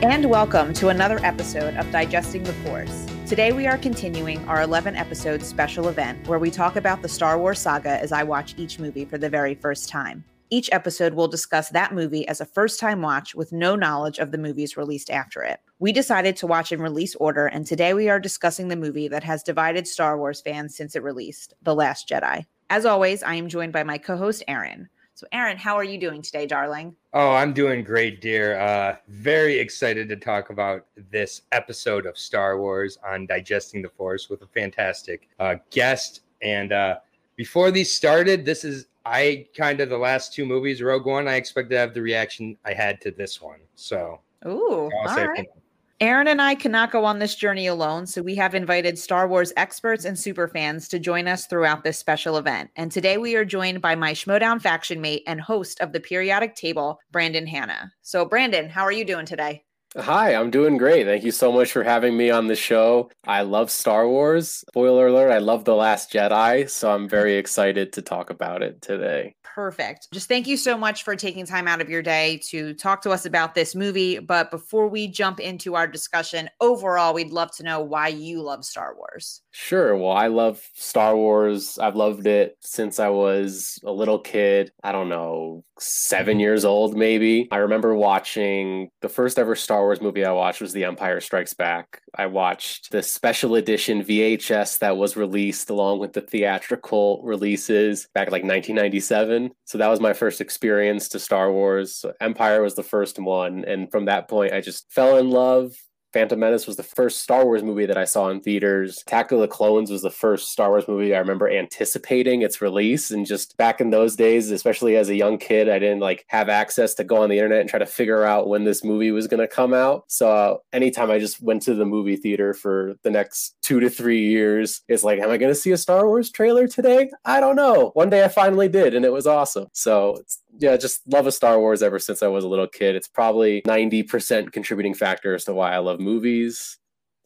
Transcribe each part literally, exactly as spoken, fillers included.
And welcome to another episode of Digesting the Force. Today we are continuing our eleven episode special event where we talk about the Star Wars saga as I watch each movie for the very first time. Each episode will discuss that movie as a first-time watch with no knowledge of the movies released after it. We decided to watch in release order, and today we are discussing the movie that has divided Star Wars fans since it released, The Last Jedi. As always, I am joined by my co-host, Aaron. So, Aaron, how are you doing today, darling? Oh, I'm doing great, dear. Uh, very excited to talk about this episode of Star Wars on Digesting the Force with a fantastic uh, guest. And uh, before these started, this is I kind of the last two movies, Rogue One, I expect to have the reaction I had to this one. So, ooh, all right. Aaron and I cannot go on this journey alone, so we have invited Star Wars experts and superfans to join us throughout this special event. And today we are joined by my Schmodown faction mate and host of the Periodic Table, Brandon Hanna. So, Brandon, how are you doing today? Hi, I'm doing great. Thank you so much for having me on the show. I love Star Wars. Spoiler alert, I love The Last Jedi, so I'm very excited to talk about it today. Perfect. Just thank you so much for taking time out of your day to talk to us about this movie. But before we jump into our discussion, overall, we'd love to know why you love Star Wars. Sure. Well, I love Star Wars. I've loved it since I was a little kid. I don't know, seven years old, maybe. I remember watching the first ever Star Wars movie I watched was The Empire Strikes Back. I watched the special edition V H S that was released along with the theatrical releases back in like nineteen ninety-seven. So that was my first experience to Star Wars. So Empire was the first one. And from that point, I just fell in love. Phantom Menace was the first Star Wars movie that I saw in theaters. Attack of the Clones was the first Star Wars movie I remember anticipating its release. And just back in those days, especially as a young kid, I didn't like have access to go on the internet and try to figure out when this movie was going to come out. So uh, anytime I just went to the movie theater for the next two to three years, it's like, am I going to see a Star Wars trailer today? I don't know. One day I finally did, and it was awesome. So it's Yeah, just love of Star Wars ever since I was a little kid. It's probably ninety percent contributing factor as to why I love movies.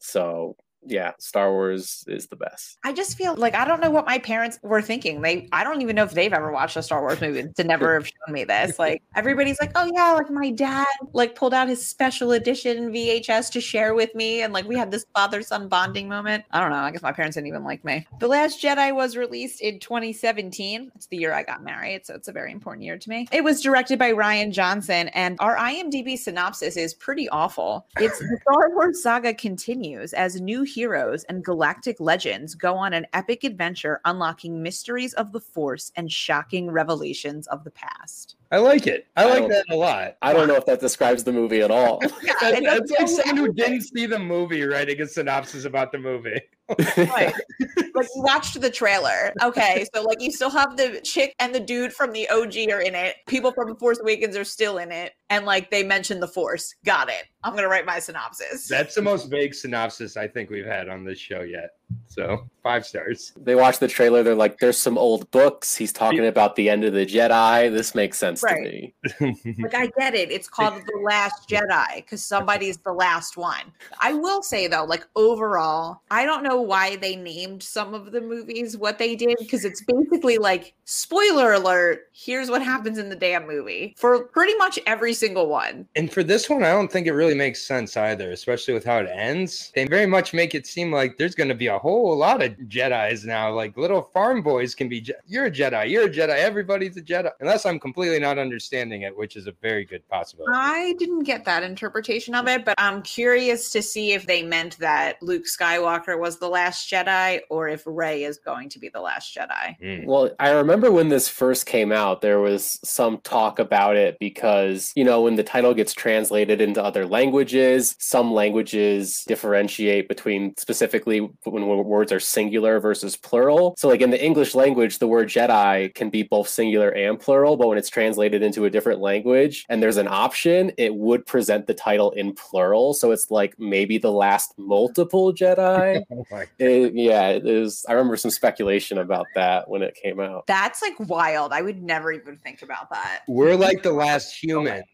So yeah, Star Wars is the best. I just feel like I don't know what my parents were thinking. They, I don't even know if they've ever watched a Star Wars movie to never have shown me this. Like everybody's like, oh yeah, like my dad like pulled out his special edition V H S to share with me, and like we had this father-son bonding moment. I don't know. I guess my parents didn't even like me. The Last Jedi was released in twenty seventeen. It's the year I got married, so it's a very important year to me. It was directed by Rian Johnson, and our IMDb synopsis is pretty awful. It's the Star Wars saga continues as new heroes and galactic legends go on an epic adventure unlocking mysteries of the Force and shocking revelations of the past. I like it. I, I like that a lot. I don't know if that describes the movie at all. That's, that's like someone who didn't see the movie writing a synopsis about the movie. Right. Like you watched the trailer. Okay, so like you still have the chick and the dude from the O G are in it. People from The Force Awakens are still in it. And like they mentioned the Force. Got it. I'm going to write my synopsis. That's the most vague synopsis I think we've had on this show yet. So five stars. They watch the trailer. They're like, there's some old books. He's talking about the end of the Jedi. This makes sense right. to me. Like, I get it. It's called The Last Jedi because somebody's the last one. I will say, though, like overall, I don't know why they named some of the movies what they did because it's basically like, spoiler alert, here's what happens in the damn movie for pretty much every single one. And for this one, I don't think it really makes sense either, especially with how it ends. They very much make it seem like there's going to be a whole lot of Jedis now. Like little farm boys can be, Je- you're a Jedi, you're a Jedi, everybody's a Jedi. Unless I'm completely not understanding it, which is a very good possibility. I didn't get that interpretation of it, but I'm curious to see if they meant that Luke Skywalker was the last Jedi or if Rey is going to be the last Jedi. Mm. Well, I remember when this first came out, there was some talk about it because, you know, when the title gets translated into other languages, some languages differentiate between specifically when words are singular versus plural. So like in the English language, the word Jedi can be both singular and plural, but when it's translated into a different language and there's an option, it would present the title in plural. So it's like maybe the last multiple Jedi. oh it, yeah, it is. I remember some speculation about that when it came out. That's like wild. I would never even think about that. We're like the last humans.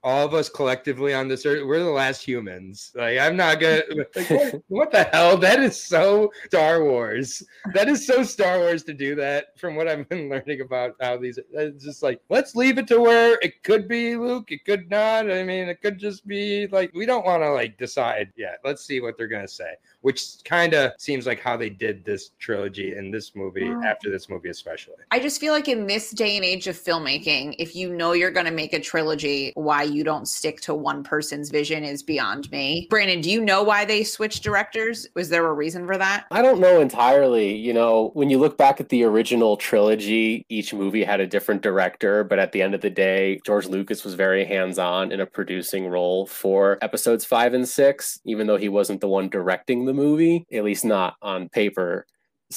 all of us collectively on this earth, we're the last humans. Like, I'm not gonna like, what, what the hell? That is so Star Wars. That is so Star Wars to do that. From what I've been learning about how these, it's just like, let's leave it to where it could be Luke, it could not. I mean, it could just be like, we don't want to like decide yet. Let's see what they're gonna say, which kind of seems like how they did this trilogy in this movie, wow. after this movie especially. I just feel like in this day and age of filmmaking, if you know you're going to make a trilogy, why you don't stick to one person's vision is beyond me. Brandon, do you know why they switched directors? Was there a reason for that? I don't know entirely. You know, when you look back at the original trilogy, each movie had a different director, but at the end of the day, George Lucas was very hands-on in a producing role for episodes five and six, even though he wasn't the one directing the movie, at least not on paper.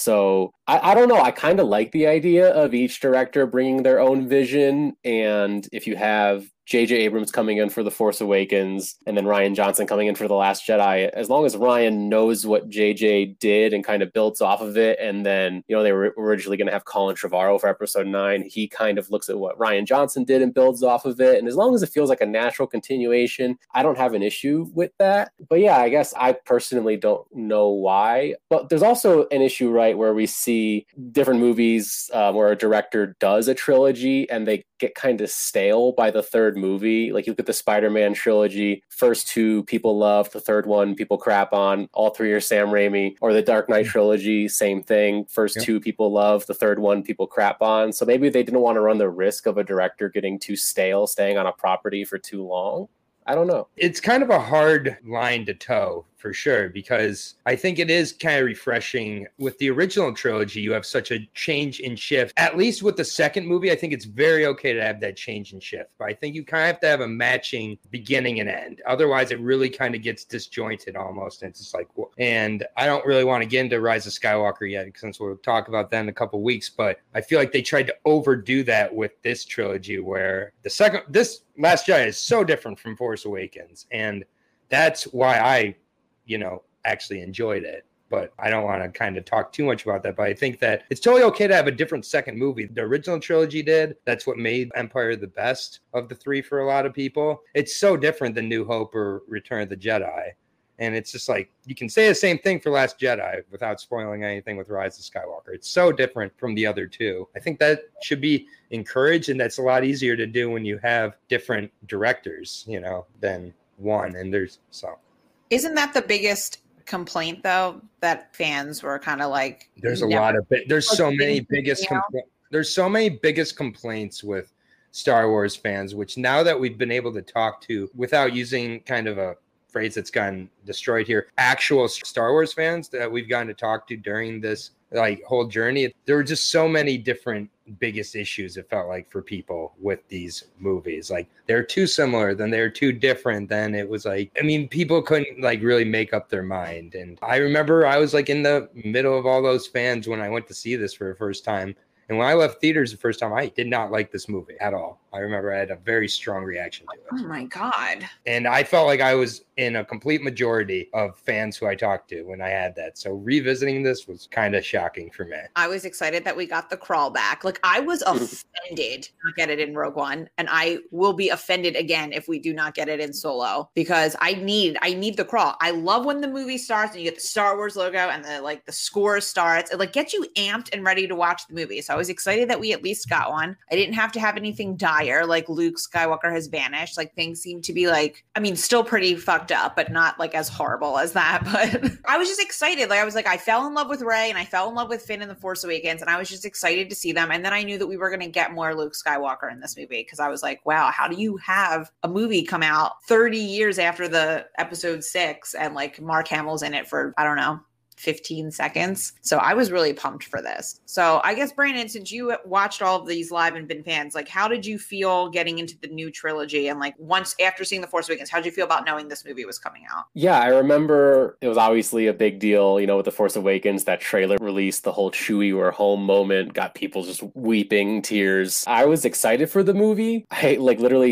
So I, I don't know. I kind of like the idea of each director bringing their own vision. And if you have J J Abrams coming in for The Force Awakens and then Rian Johnson coming in for The Last Jedi, as long as Ryan knows what J J did and kind of builds off of it, and then, you know, they were originally going to have Colin Trevorrow for episode nine, he kind of looks at what Rian Johnson did and builds off of it. And as long as it feels like a natural continuation, I don't have an issue with that. But yeah, I guess I personally don't know why. But there's also an issue, right, where we see different movies um, where a director does a trilogy and they get kind of stale by the third movie. Like, you look at the Spider-Man trilogy, first two people love, the third one people crap on, all three are Sam Raimi. Or the Dark Knight trilogy, same thing, first yep. two people love, the third one people crap on. So maybe they didn't want to run the risk of a director getting too stale, staying on a property for too long. I don't know. It's kind of a hard line to toe, for sure, because I think it is kind of refreshing. With the original trilogy, you have such a change and shift. At least with the second movie, I think it's very okay to have that change and shift. But I think you kind of have to have a matching beginning and end. Otherwise, it really kind of gets disjointed almost. And it's just like, well, and I don't really want to get into Rise of Skywalker yet, since we'll talk about that in a couple weeks. But I feel like they tried to overdo that with this trilogy, where the second, this Last Jedi is so different from Force Awakens. And that's why I, you know, actually enjoyed it. But I don't want to kind of talk too much about that. But I think that it's totally okay to have a different second movie. The original trilogy did. That's what made Empire the best of the three for a lot of people. It's so different than New Hope or Return of the Jedi. And it's just like, you can say the same thing for Last Jedi without spoiling anything with Rise of Skywalker. It's so different from the other two. I think that should be encouraged, and that's a lot easier to do when you have different directors, you know, than one. And there's so. Isn't that the biggest complaint, though, that fans were kind of like? There's a lot of there's so many biggest compl- there's so many biggest complaints with Star Wars fans, which now that we've been able to talk to, without using kind of a phrase that's gotten destroyed here, actual Star Wars fans that we've gotten to talk to during this like whole journey, there were just so many different biggest issues, it felt like, for people with these movies. Like, they're too similar, then they're too different, then it was like, I mean, people couldn't like really make up their mind. And I remember I was like in the middle of all those fans when I went to see this for the first time. And when I left theaters the first time, I did not like this movie at all. I remember I had a very strong reaction to it. Oh my God. And I felt like I was in a complete majority of fans who I talked to when I had that. So revisiting this was kind of shocking for me. I was excited that we got the crawl back. Like, I was offended to not get it in Rogue One. And I will be offended again if we do not get it in Solo, because I need, I need the crawl. I love when the movie starts and you get the Star Wars logo and the like the score starts. It like gets you amped and ready to watch the movie. So I was excited that we at least got one. I didn't have to have anything dire, like Luke Skywalker has vanished. Like, things seem to be like, I mean, still pretty fucked up, but not like as horrible as that. But I was just excited. Like, I was like, I fell in love with Rey and I fell in love with Finn in The Force Awakens, and I was just excited to see them. And then I knew that we were going to get more Luke Skywalker in this movie, because I was like, wow, how do you have a movie come out thirty years after the episode six and like Mark Hamill's in it for, I don't know, fifteen seconds. So I was really pumped for this. So I guess, Brandon, since you watched all of these live and been fans, like, how did you feel getting into the new trilogy? And like, once after seeing The Force Awakens, how did you feel about knowing this movie was coming out? Yeah, I remember it was obviously a big deal, you know, with The Force Awakens. That trailer released, the whole Chewie we're home moment got people just weeping tears. I was excited for the movie. I like literally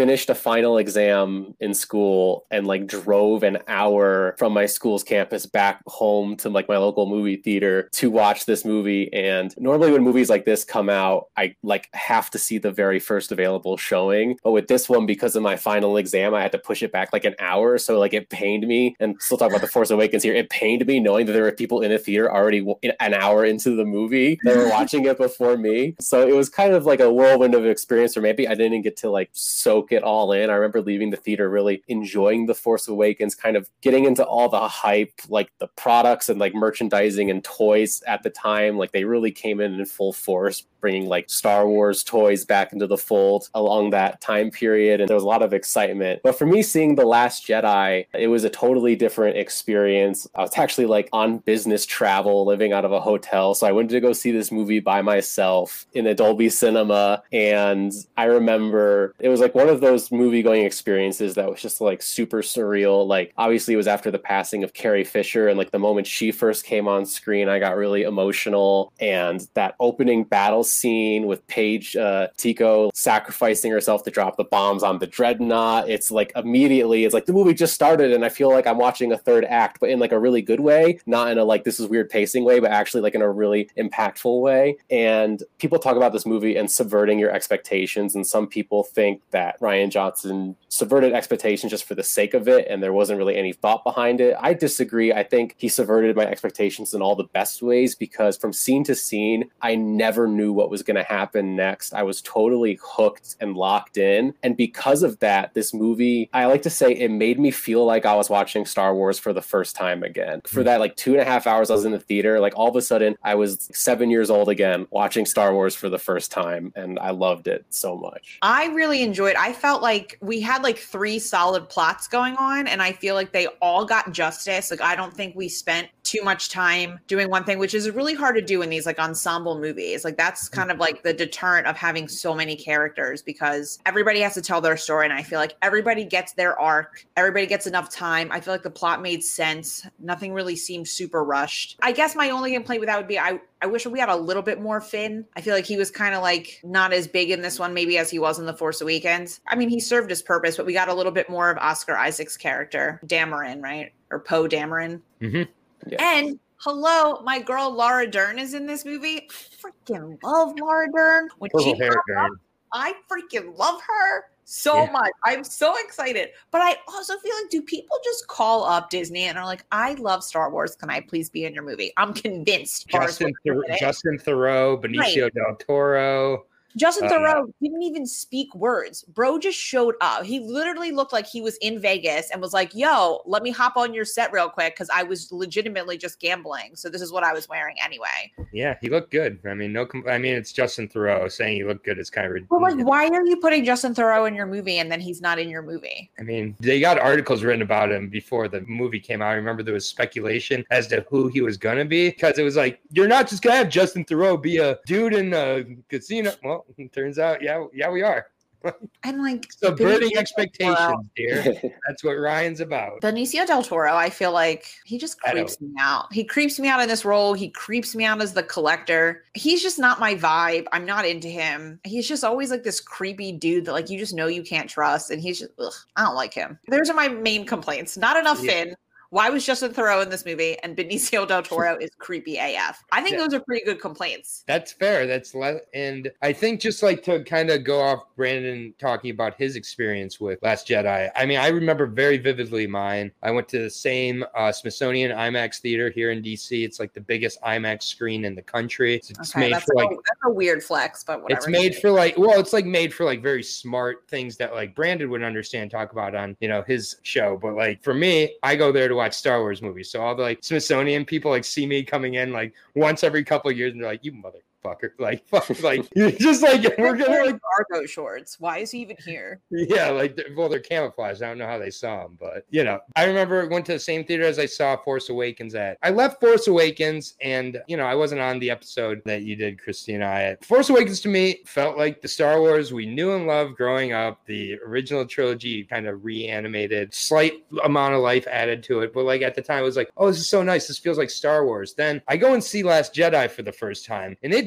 finished a final exam in school and like drove an hour from my school's campus back home to like my local movie theater to watch this movie. And normally when movies like this come out, I like have to see the very first available showing. But with this one, because of my final exam, I had to push it back like an hour. So like it pained me, and still talk about The Force Awakens here. It pained me knowing that there were people in the theater already an hour into the movie. They were watching it before me. So it was kind of like a whirlwind of experience, or maybe I didn't get to like soak it all in. I remember leaving the theater really enjoying The Force Awakens, kind of getting into all the hype, like the products and like merchandising and toys at the time. Like they really came in in full force, bringing like Star Wars toys back into the fold along that time period. And there was a lot of excitement. But for me, seeing The Last Jedi, it was a totally different experience. I was actually like on business travel, living out of a hotel. So I went to go see this movie by myself in a Dolby Cinema. And I remember it was like one of those movie going experiences that was just like super surreal. Like obviously it was after the passing of Carrie Fisher. And like the moment she first came on screen, I got really emotional. And that opening battle scene with Paige uh, Tico sacrificing herself to drop the bombs on the dreadnought. It's like immediately, it's like the movie just started and I feel like I'm watching a third act, but in like a really good way, not in a like this is weird pacing way, but actually like in a really impactful way. And people talk about this movie and subverting your expectations. And some people think that Rian Johnson subverted expectations just for the sake of it and there wasn't really any thought behind it. I disagree. I think he subverted my expectations in all the best ways, because from scene to scene, I never knew what was going to happen next. I was totally hooked and locked in. And because of that, this movie, I like to say it made me feel like I was watching Star Wars for the first time again. For that like two and a half hours I was in the theater, like all of a sudden I was seven years old again watching Star Wars for the first time. And I loved it so much. I really enjoyed, I felt like we had like three solid plots going on and I feel like they all got justice. Like I don't think we spent too much time doing one thing, which is really hard to do in these like ensemble movies. Like that's kind of like the deterrent of having so many characters, because everybody has to tell their story. And I feel like everybody gets their arc. Everybody gets enough time. I feel like the plot made sense. Nothing really seemed super rushed. I guess my only complaint with that would be I, I wish we had a little bit more Finn. I feel like he was kind of like not as big in this one maybe as he was in The Force Awakens. I mean, he served his purpose, but we got a little bit more of Oscar Isaac's character, Dameron, right? Or Poe Dameron. Mm-hmm. Yeah. And hello, my girl Laura Dern is in this movie. I freaking love Laura Dern. When Purple she hair comes Dern. up, I freaking love her so Yeah. much. I'm so excited. But I also feel like, do people just call up Disney and are like, I love Star Wars. Can I please be in your movie? I'm convinced. Justin, Thor- Justin Thoreau, Benicio Right. del Toro. Justin Uh, Thoreau didn't even speak words. Bro just showed up. He literally looked like he was in Vegas and was like, yo, let me hop on your set real quick because I was legitimately just gambling. So this is what I was wearing anyway. Yeah, he looked good. I mean, no. Com- I mean, it's Justin Thoreau. Saying he looked good is kind of But like, ridiculous. why are you putting Justin Thoreau in your movie and then he's not in your movie? I mean, they got articles written about him before the movie came out. I remember there was speculation as to who he was going to be, because it was like, you're not just going to have Justin Thoreau be a dude in a casino. Well, it turns out, yeah, yeah, we are. And like Subverting Benicio expectations, del Toro- dear. That's what Ryan's about. Benicio del Toro, I feel like he just I creeps me out. He creeps me out in this role. He creeps me out as the collector. He's just not my vibe. I'm not into him. He's just always like this creepy dude that like you just know you can't trust. And he's just, ugh, I don't like him. Those are my main complaints. Not enough Yeah. Finn. Why was Justin Thoreau in this movie? And Benicio del Toro is creepy A F. I think Yeah. those are pretty good complaints. That's fair. That's le- and I think just like to kind of go off Brandon talking about his experience with Last Jedi. I mean, I remember very vividly mine. I went to the same uh, Smithsonian IMAX theater here in D C. It's like the biggest IMAX screen in the country. It's, it's Okay, made that's, for a, like that's a weird flex, but whatever. it's made for like well, it's like made for like very smart things that like Brandon would understand, talk about on you know his show. But like for me, I go there to watch Star Wars movies. So all the like Smithsonian people like see me coming in like once every couple of years and they're like, you motherfucker. Like, fuck, like you're just like we're gonna like cargo shorts. Why is he even here? yeah, like they're- well, they're camouflaged. I don't know how they saw him, but you know, I remember went to the same theater as I saw Force Awakens at. I left Force Awakens, and you know, I wasn't on the episode that you did, Christina. I Force Awakens to me felt like the Star Wars we knew and loved growing up. The original trilogy kind of reanimated, slight amount of life added to it, but like at the time, it was like, oh, this is so nice. This feels like Star Wars. Then I go and see Last Jedi for the first time, and it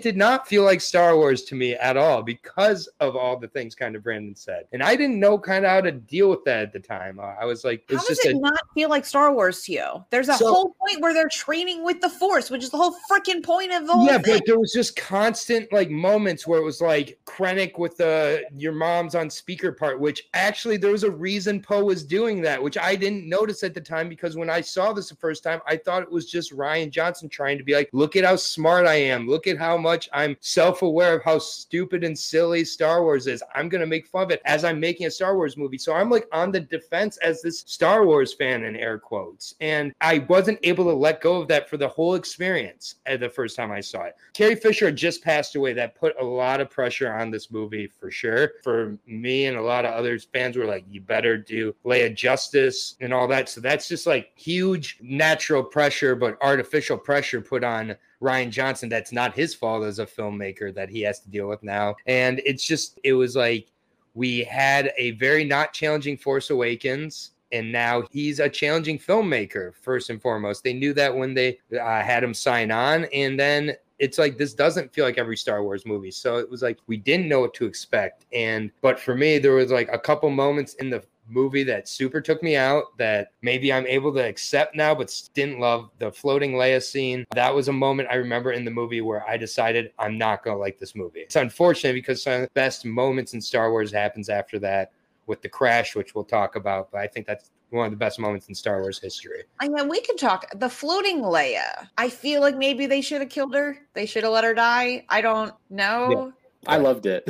did not feel like Star Wars to me at all because of all the things kind of Brandon said. And I didn't know kind of how to deal with that at the time. Uh, I was like, how it's does just it a, not feel like Star Wars to you? There's a So- whole point where they're training with the Force, which is the whole freaking point of the whole yeah, thing. but there was just constant like moments where it was like Krennic with the your mom's on speaker part, which actually there was a reason Poe was doing that, which I didn't notice at the time, because when I saw this the first time, I thought it was just Rian Johnson trying to be like, look at how smart I am. Look at how much I'm self-aware of how stupid and silly Star Wars is. I'm going to make fun of it as I'm making a Star Wars movie. So I'm like on the defense as this Star Wars fan in air quotes. And I wasn't able to let go of that for the whole experience at the first time I saw it. Carrie Fisher had just passed away. That put a lot of pressure on this movie for sure. For me and a lot of others, fans were like, you better do Leia justice and all that. So that's just like huge natural pressure, but artificial pressure put on Rian Johnson. That's not his fault as a filmmaker that he has to deal with now. And it's just, it was like, we had a very not challenging Force Awakens, and now he's a challenging filmmaker, first and foremost. They knew that when they uh, had him sign on, and then it's like, this doesn't feel like every Star Wars movie. So it was like, we didn't know what to expect. And, but for me, there was like a couple moments in the movie that super took me out that maybe I'm able to accept now, but didn't love. The floating Leia scene, that was a moment I remember in the movie where I decided I'm not going to like this movie. It's unfortunate because some of the best moments in Star Wars happens after that with the crash, which we'll talk about, but I think that's one of the best moments in Star Wars history. I mean, we could talk the floating Leia. I feel like maybe they should have killed her. They should have let her die. I don't know. Yeah. I loved it.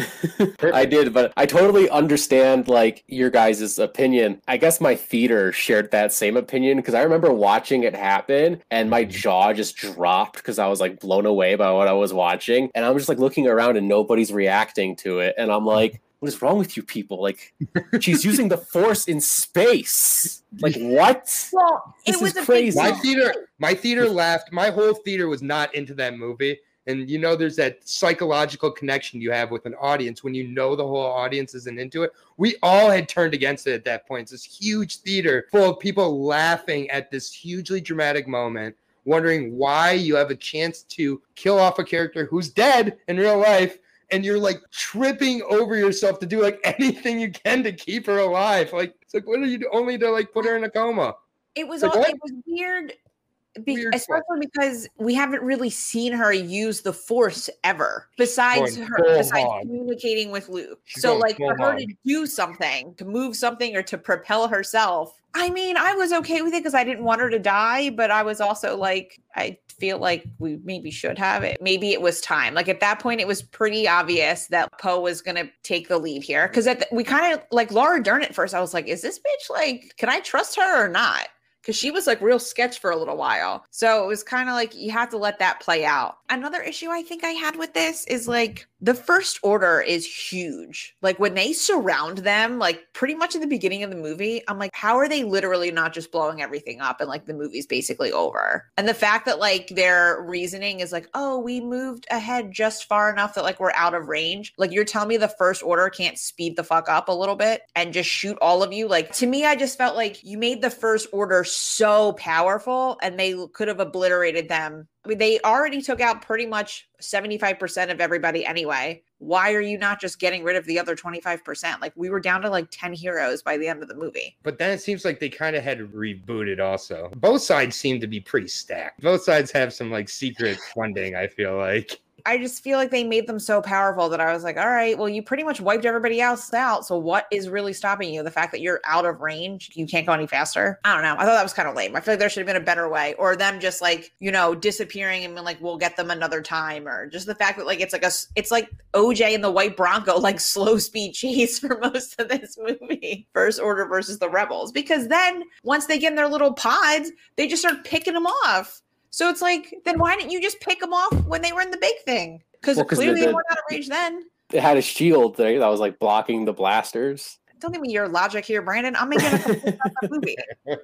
I did, but I totally understand like your guys' opinion. I guess my theater shared that same opinion, because I remember watching it happen and my jaw just dropped because I was like blown away by what I was watching. And I'm just like looking around and nobody's reacting to it. And I'm like, what is wrong with you people? Like, she's using the Force in space. Like, what? Well, This it was is a big crazy. My deal. theater, my theater laughed. My whole theater was not into that movie. And you know, there's that psychological connection you have with an audience when you know the whole audience isn't into it. We all had turned against it at that point. It's this huge theater full of people laughing at this hugely dramatic moment, wondering why you have a chance to kill off a character who's dead in real life, and you're like tripping over yourself to do like anything you can to keep her alive. Like, it's like, what are you do? Only to like put her in a coma. It was Like, all, what? it was weird. Be- Weird especially because we haven't really seen her use the Force ever, besides Going her, full besides hog. communicating with Luke. She's so, going like, full for her hog. to do something, to move something, or to propel herself. I mean, I was okay with it because I didn't want her to die, but I was also like, I feel like we maybe should have it. Maybe it was time. Like at that point, it was pretty obvious that Poe was going to take the lead here, because we kind of like Laura Dern at first. I was like, is this bitch like, can I trust her or not? Because she was like real sketch for a little while. So it was kind of like, you have to let that play out. Another issue I think I had with this is like, the First Order is huge. Like when they surround them, like pretty much in the beginning of the movie, I'm like, how are they literally not just blowing everything up and like the movie's basically over? And the fact that like their reasoning is like, oh, we moved ahead just far enough that like we're out of range. Like you're telling me the First Order can't speed the fuck up a little bit and just shoot all of you? Like to me, I just felt like you made the First Order so powerful and they could have obliterated them. I mean, they already took out pretty much seventy-five percent of everybody anyway. Why are you not just getting rid of the other twenty-five percent? Like we were down to like ten heroes by the end of the movie. But then it seems like they kind of had rebooted also. Both sides seem to be pretty stacked. Both sides have some like secret funding, I feel like. I just feel like they made them so powerful that I was like, all right, well, you pretty much wiped everybody else out. So what is really stopping you? The fact that you're out of range, you can't go any faster? I don't know. I thought that was kind of lame. I feel like there should have been a better way, or them just like, you know, disappearing and being like, we'll get them another time, or just the fact that like, it's like a, it's like O J and the White Bronco, like slow speed chase for most of this movie. First Order versus the Rebels. Because then once they get in their little pods, they just start picking them off. So it's like, then why didn't you just pick them off when they were in the big thing? Because Well, 'cause clearly the- they weren't out of range then. It had a shield there that was like blocking the blasters. Don't give me your logic here, Brandon. I'm making a complaint about the movie.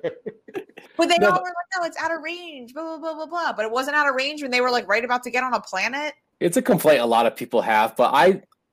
But they No, all but- were like, no, it's out of range, blah, blah, blah, blah, blah. But it wasn't out of range when they were like right about to get on a planet. It's a complaint a lot of people have, but I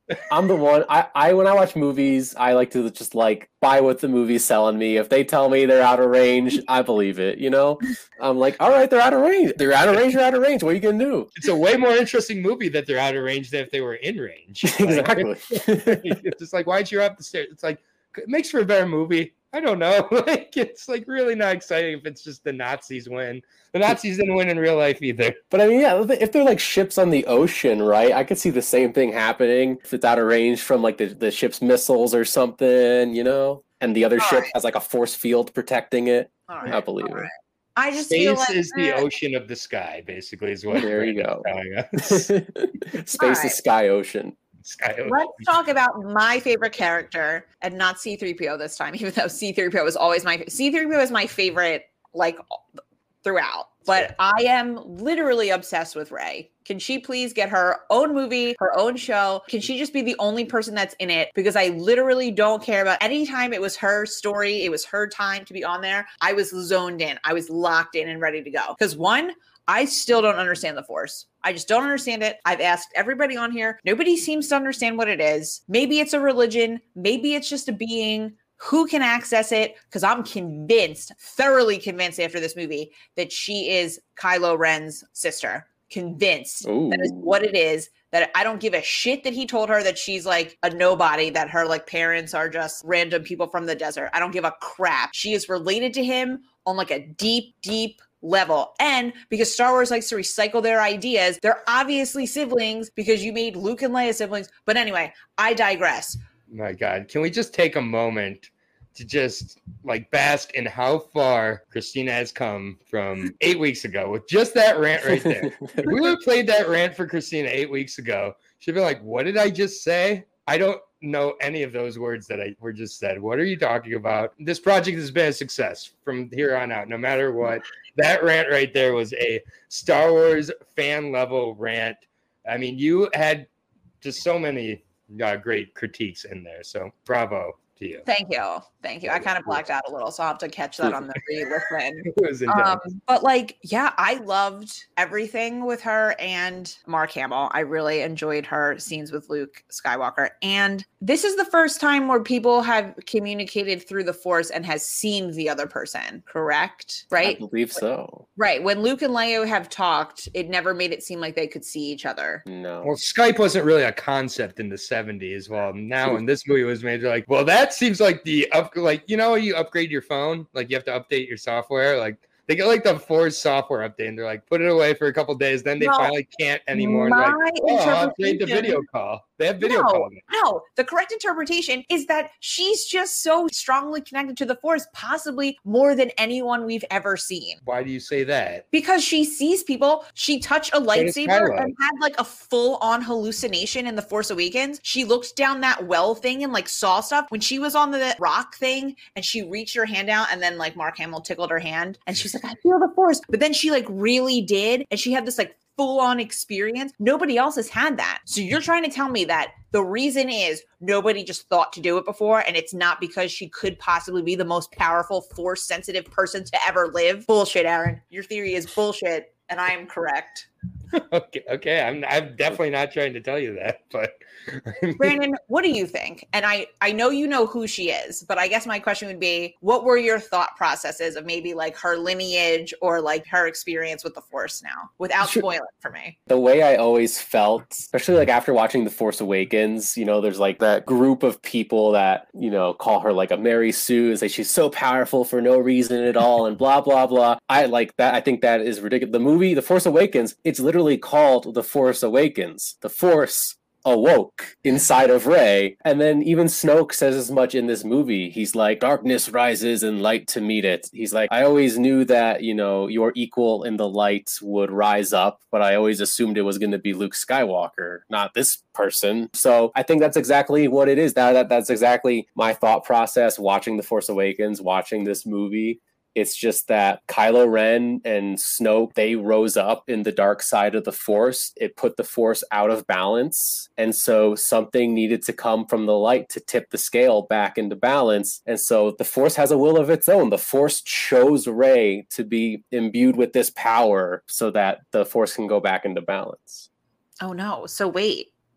I'm the one. I, I when I watch movies, I like to just like buy what the movie's selling me. If they tell me they're out of range, I believe it. You know, I'm like, all right, they're out of range. They're out of range. They're out of range. What are you gonna do? It's a way more interesting movie that they're out of range than if they were in range. Exactly. Like, it's just like, why'd you up the stairs? It's like, it makes for a better movie. I don't know. Like, it's like really not exciting if it's just the Nazis win. The Nazis didn't win in real life either. But I mean, yeah, if they're like ships on the ocean, right? I could see the same thing happening if it's out of range from like the, the ship's missiles or something, you know? And the other All ship right. has like a force field protecting it. All right, I believe all it. right. I just Space feel like is the eh, ocean of the sky, basically, is what There you Brandon's go. telling us. Space Alright. is sky ocean. Sky ocean. let's talk about my favorite character and not C three P O this time, even though C three P O is always my C three P O is my favorite, like throughout. But I am literally obsessed with Rey. Can she please get her own movie, her own show? Can she just be the only person that's in it? Because I literally don't care about anytime it was her story, it was her time to be on there. I was zoned in. I was locked in and ready to go. Because one, I still don't understand the Force. I just don't understand it. I've asked everybody on here. Nobody seems to understand what it is. Maybe it's a religion. Maybe it's just a being. Who can access it? Because I'm convinced, thoroughly convinced after this movie that she is Kylo Ren's sister. Convinced Ooh. that is what it is. That I don't give a shit that he told her that she's like a nobody, that her like parents are just random people from the desert. I don't give a crap. She is related to him on like a deep, deep level. And because Star Wars likes to recycle their ideas, they're obviously siblings because you made Luke and Leia siblings. But anyway, I digress. My God, can we just take a moment to just like bask in how far Christina has come from eight weeks ago with just that rant right there? If we would have played that rant for Christina eight weeks ago, she'd be like, what did I just say? I don't know any of those words that I were just said. What are you talking about? This project has been a success from here on out, no matter what. That rant right there was a Star Wars fan level rant. I mean, you had just so many uh, great critiques in there. So bravo to you. Thank you. Thank you. I kind of blacked out a little, so I'll have to catch that on the re-listen. It was intense. Um, but like, yeah, I loved everything with her and Mark Hamill. I really enjoyed her scenes with Luke Skywalker. And this is the first time where people have communicated through the Force and has seen the other person, correct? Right? I believe so. Right. When Luke and Leia have talked, it never made it seem like they could see each other. No. Well, Skype wasn't really a concept in the seventies. Well, now when this movie was made, they're like, well, that seems like the up, like, you know, you upgrade your phone, like you have to update your software. Like they get like the Force software update and they're like, put it away for a couple days. Then they No, finally can't anymore. my They're like, oh, I'll upgrade the interpretation- video call. They have video no, calling. No, the correct interpretation is that she's just so strongly connected to the Force, possibly more than anyone we've ever seen. Why do you say that? Because she sees people. She touched a does lightsaber Kylo. and had like a full-on hallucination in The Force Awakens. She looked down that well thing and like saw stuff. When she was on the rock thing and she reached her hand out and then like Mark Hamill tickled her hand and she's like, I feel the Force. But then she like really did. And she had this like full-on experience. Nobody else has had that. So you're trying to tell me that the reason is nobody just thought to do it before, and it's not because she could possibly be the most powerful, force-sensitive person to ever live? Bullshit, Aaron. Your theory is bullshit, and I am correct. okay, okay. I'm I'm definitely not trying to tell you that, but Brandon, what do you think? And I, I know you know who she is, but I guess my question would be, what were your thought processes of maybe like her lineage or like her experience with the Force now, without Sure. spoiling for me? The way I always felt, especially like after watching The Force Awakens, you know, there's like that group of people that, you know, call her like a Mary Sue and say she's so powerful for no reason at all and blah, blah, blah. I like that. I think that is ridiculous. The movie, The Force Awakens, it's literally called The Force Awakens. The Force awoke inside of Rey. And then even Snoke says as much in this movie. He's like, darkness rises and light to meet it. He's like, I always knew that, you know, your equal in the light would rise up, but I always assumed it was going to be Luke Skywalker, not this person. So I think that's exactly what it is. That, that That's exactly my thought process watching The Force Awakens, watching this movie. It's just that Kylo Ren and Snoke, they rose up in the dark side of the Force. It put the Force out of balance. And so something needed to come from the light to tip the scale back into balance. And so the Force has a will of its own. The Force chose Rey to be imbued with this power so that the Force can go back into balance. Oh no. So wait,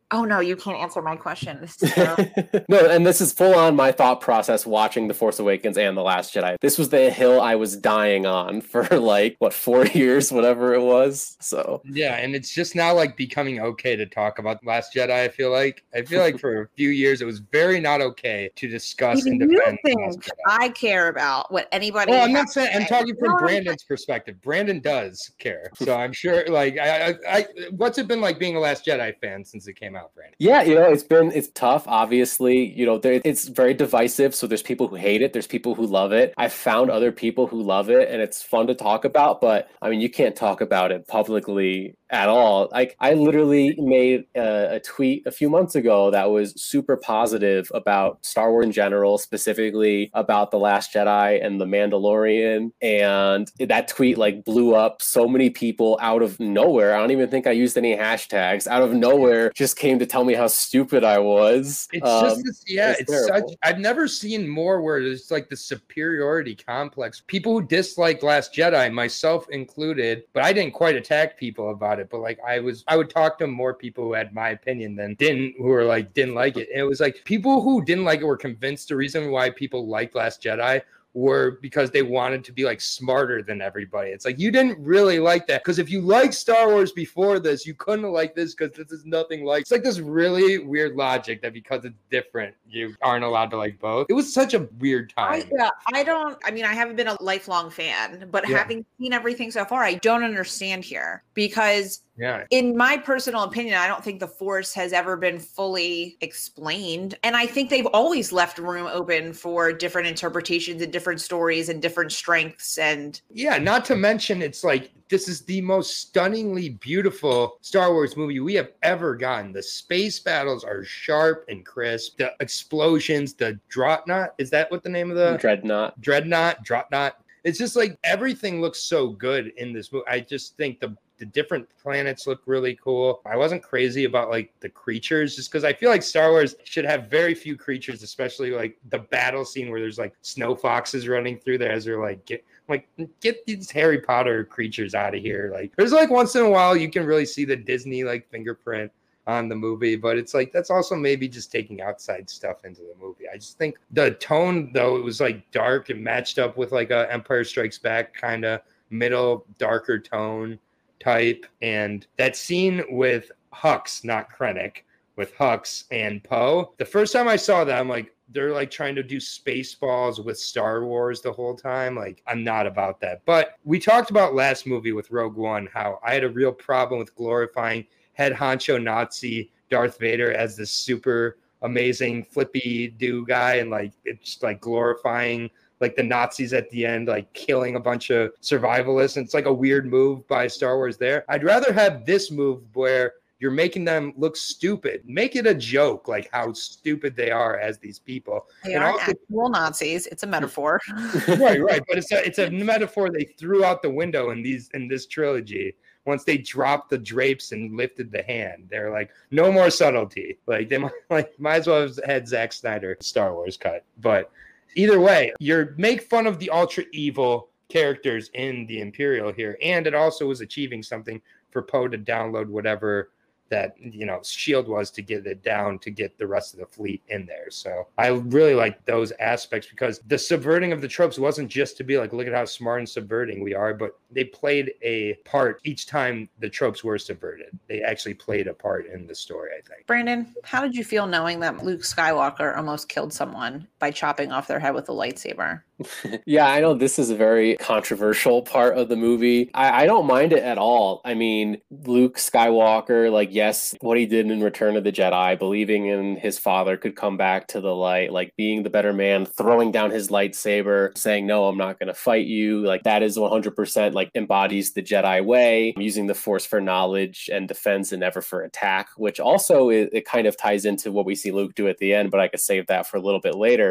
Oh no, you can't answer my question. This is terrible. No, and this is full on my thought process watching The Force Awakens and The Last Jedi. This was the hill I was dying on for like, what, four years, whatever it was. So yeah, and it's just now like becoming okay to talk about Last Jedi, I feel like. I feel like for a few years it was very not okay to discuss Even and you defend think Last Jedi. I care about what anybody Well, I'm has not saying to I'm say. talking from No, Brandon's perspective. Brandon does care. So I'm sure like I, I I what's it been like being a Last Jedi fan since it came out, Brandon? yeah, you know, it's been it's tough. Obviously, you know, there, it's very divisive. So there's people who hate it, there's people who love it. I've found other people who love it, and it's fun to talk about. But I mean, you can't talk about it publicly at all. Like I literally made a, a tweet a few months ago that was super positive about Star Wars in general, specifically about The Last Jedi and The Mandalorian, and that tweet like blew up. So many people out of nowhere. I don't even think I used any hashtags. Out of nowhere, just came to tell me how stupid I was. It's Um, just this, yeah, it's it's terrible. such. I've never seen more where there's like the superiority complex. People who dislike Last Jedi, myself included, but I didn't quite attack people about it. But like I was, I would talk to more people who had my opinion than didn't, who were like didn't like it. And it was like people who didn't like it were convinced the reason why people liked Last Jedi were because they wanted to be like smarter than everybody. It's like you didn't really like that because if you liked Star Wars before this, you couldn't like this because this is nothing like. It's like this really weird logic that because it's different, you aren't allowed to like both. It was such a weird I, time. yeah, I don't, I mean, I haven't been a lifelong fan, but Yeah. having seen everything so far, I don't understand here because Yeah. in my personal opinion, I don't think the Force has ever been fully explained. And I think they've always left room open for different interpretations and different stories and different strengths. And Yeah, not to mention, it's like this is the most stunningly beautiful Star Wars movie we have ever gotten. The space battles are sharp and crisp. The explosions, the Dreadnought, is that what the name of the Dreadnought. Dreadnought, Dreadnought? It's just like everything looks so good in this movie. I just think the the different planets look really cool. I wasn't crazy about like the creatures just because I feel like Star Wars should have very few creatures, especially like the battle scene where there's like snow foxes running through there as they're like, get like get these Harry Potter creatures out of here. Like there's like once in a while you can really see the Disney like fingerprint on the movie, but it's like that's also maybe just taking outside stuff into the movie. I just think the tone though, it was like dark and matched up with like a Empire Strikes Back kind of middle darker tone type. And that scene with Hux, not Krennic, with Hux and Poe, the first time I saw that, I'm like, they're like trying to do Spaceballs with Star Wars the whole time. Like, I'm not about that. But we talked about last movie with Rogue One, how I had a real problem with glorifying head honcho Nazi Darth Vader as this super amazing flippy do guy, and like it's like glorifying like the Nazis at the end, like killing a bunch of survivalists. And it's like a weird move by Star Wars there. I'd rather have this move where you're making them look stupid. Make it a joke, like how stupid they are as these people. they And aren't also- actual Nazis. It's a metaphor. right, right. But it's a it's a metaphor they threw out the window in these in this trilogy. Once they dropped the drapes and lifted the hand, they're like, no more subtlety. Like they might like might as well have had Zack Snyder Star Wars cut. But either way, you're make fun of the ultra evil characters in the Imperial here, and it also was achieving something for Poe to download whatever that, you know, shield was to get it down to get the rest of the fleet in there. So I really like those aspects because the subverting of the tropes wasn't just to be like, look at how smart and subverting we are, but they played a part each time the tropes were subverted. They actually played a part in the story, I think. Brandon, how did you feel knowing that Luke Skywalker almost killed someone by chopping off their head with a lightsaber? Yeah, I know this is a very controversial part of the movie. I, I don't mind it at all. I mean, Luke Skywalker, like, yes, what he did in Return of the Jedi, believing in his father could come back to the light, like being the better man, throwing down his lightsaber, saying, no, I'm not going to fight you. Like, that is one hundred percent like embodies the Jedi way, using the Force for knowledge and defense and never for attack, which also it, it kind of ties into what we see Luke do at the end, but I could save that for a little bit later.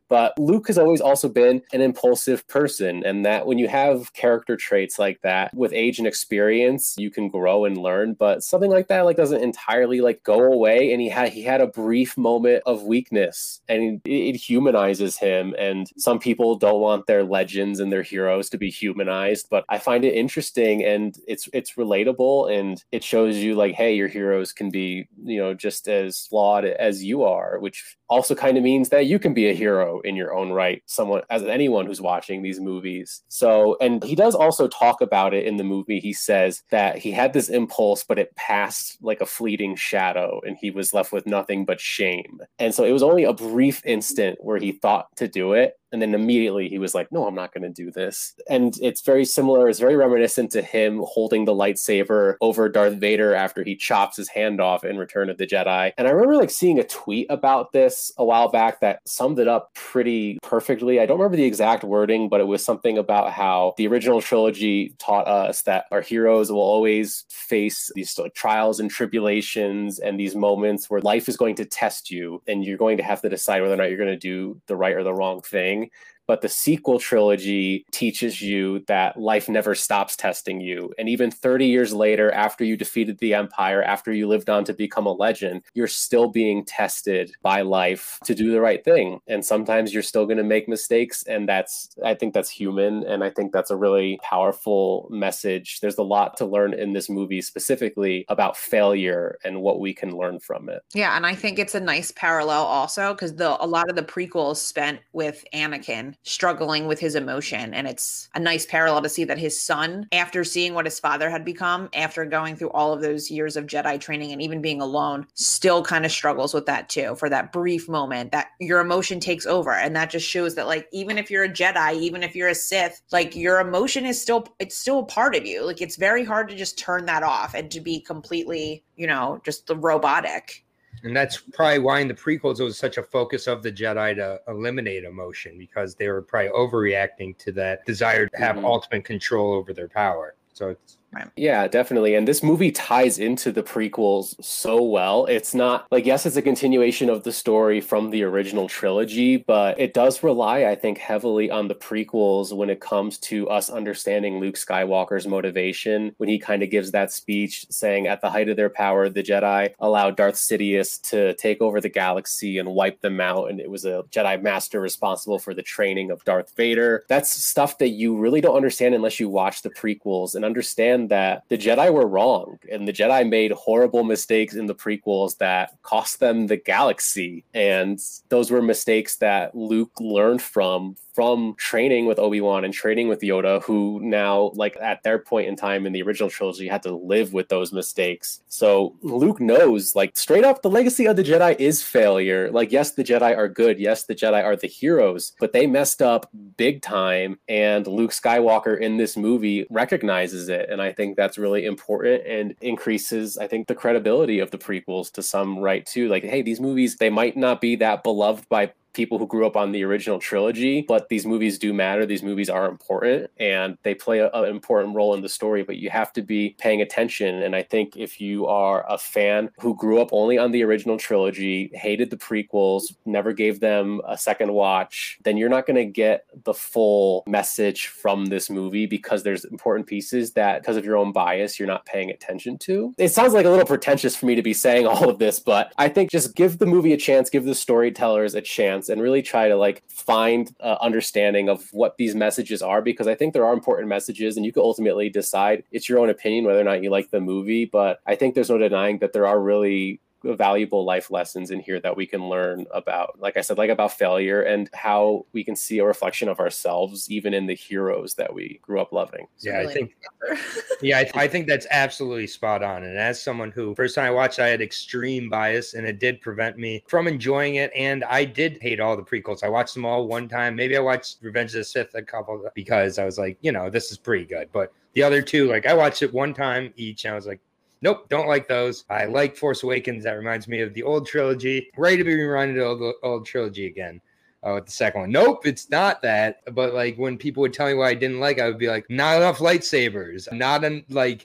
But Luke has always also been an impulsive person, and that when you have character traits like that, with age and experience, you can grow and learn. But something like that like doesn't entirely like go away. And he had he had a brief moment of weakness, and it, it humanizes him. And some people don't want their legends and their heroes to be humanized, but I find it interesting, and it's it's relatable, and it shows you like, hey, your heroes can be, you know, just as flawed as you are, which also kind of means that you can be a hero in your own right, someone as anyone who's watching these movies. So, and he does also talk about it in the movie. He says that he had this impulse, but it passed like a fleeting shadow, and he was left with nothing but shame. And so it was only a brief instant where he thought to do it, and then immediately he was like, no, I'm not going to do this. And it's very similar. It's very reminiscent to him holding the lightsaber over Darth Vader after he chops his hand off in Return of the Jedi. And I remember like seeing a tweet about this a while back that summed it up pretty perfectly. I don't remember the exact wording, but it was something about how the original trilogy taught us that our heroes will always face these like, trials and tribulations and these moments where life is going to test you, and you're going to have to decide whether or not you're going to do the right or the wrong thing. But the sequel trilogy teaches you that life never stops testing you. And even thirty years later, after you defeated the Empire, after you lived on to become a legend, you're still being tested by life to do the right thing. And sometimes you're still going to make mistakes. And that's, I think that's human. And I think that's a really powerful message. There's a lot to learn in this movie, specifically about failure and what we can learn from it. Yeah. And I think it's a nice parallel also, because the a lot of the prequels spent with Anakin struggling with his emotion. And it's a nice parallel to see that his son, after seeing what his father had become, after going through all of those years of Jedi training and even being alone, still kind of struggles with that too, for that brief moment that your emotion takes over. And that just shows that like, even if you're a Jedi, even if you're a Sith, like your emotion is still, it's still a part of you. Like it's very hard to just turn that off and to be completely, you know, just the robotic. And that's probably why in the prequels it was such a focus of the Jedi to eliminate emotion, because they were probably overreacting to that desire to have mm-hmm. ultimate control over their power. So it's yeah, definitely. And this movie ties into the prequels so well. It's not like, yes, it's a continuation of the story from the original trilogy, but it does rely, I think, heavily on the prequels when it comes to us understanding Luke Skywalker's motivation, when he kind of gives that speech saying at the height of their power, the Jedi allowed Darth Sidious to take over the galaxy and wipe them out. And it was a Jedi master responsible for the training of Darth Vader. That's stuff that you really don't understand unless you watch the prequels and understand that the Jedi were wrong, and the Jedi made horrible mistakes in the prequels that cost them the galaxy. And those were mistakes that Luke learned from from training with Obi-Wan and training with Yoda, who now, like at their point in time in the original trilogy, had to live with those mistakes. So Luke knows, like straight up, the legacy of the Jedi is failure. Like, yes, the Jedi are good. Yes, the Jedi are the heroes, but they messed up big time. And Luke Skywalker in this movie recognizes it. And I think that's really important and increases, I think, the credibility of the prequels to some right too. Like, hey, these movies, they might not be that beloved by people who grew up on the original trilogy, but these movies do matter. These movies are important and they play a, an important role in the story, but you have to be paying attention. And I think if you are a fan who grew up only on the original trilogy, hated the prequels, never gave them a second watch, then you're not going to get the full message from this movie, because there's important pieces that, because of your own bias, you're not paying attention to. It sounds like a little pretentious for me to be saying all of this, but I think just give the movie a chance, give the storytellers a chance, and really try to like find uh, understanding of what these messages are, because I think there are important messages, and you can ultimately decide, it's your own opinion whether or not you like the movie. But I think there's no denying that there are really valuable life lessons in here that we can learn about, like I said, like about failure and how we can see a reflection of ourselves even in the heroes that we grew up loving. Yeah, really I think yeah, I, th- I think that's absolutely spot on. And as someone who first time I watched, I had extreme bias, and it did prevent me from enjoying it. And I did hate all the prequels. I watched them all one time. Maybe I watched Revenge of the Sith a couple because I was like, you know, this is pretty good. But the other two, like I watched it one time each, and I was like, nope, don't like those. I like Force Awakens. That reminds me of the old trilogy. Ready to be reminded of the old trilogy again. Oh, with the second one. Nope, it's not that. But like when people would tell me what I didn't like, I would be like, not enough lightsabers. Not en- like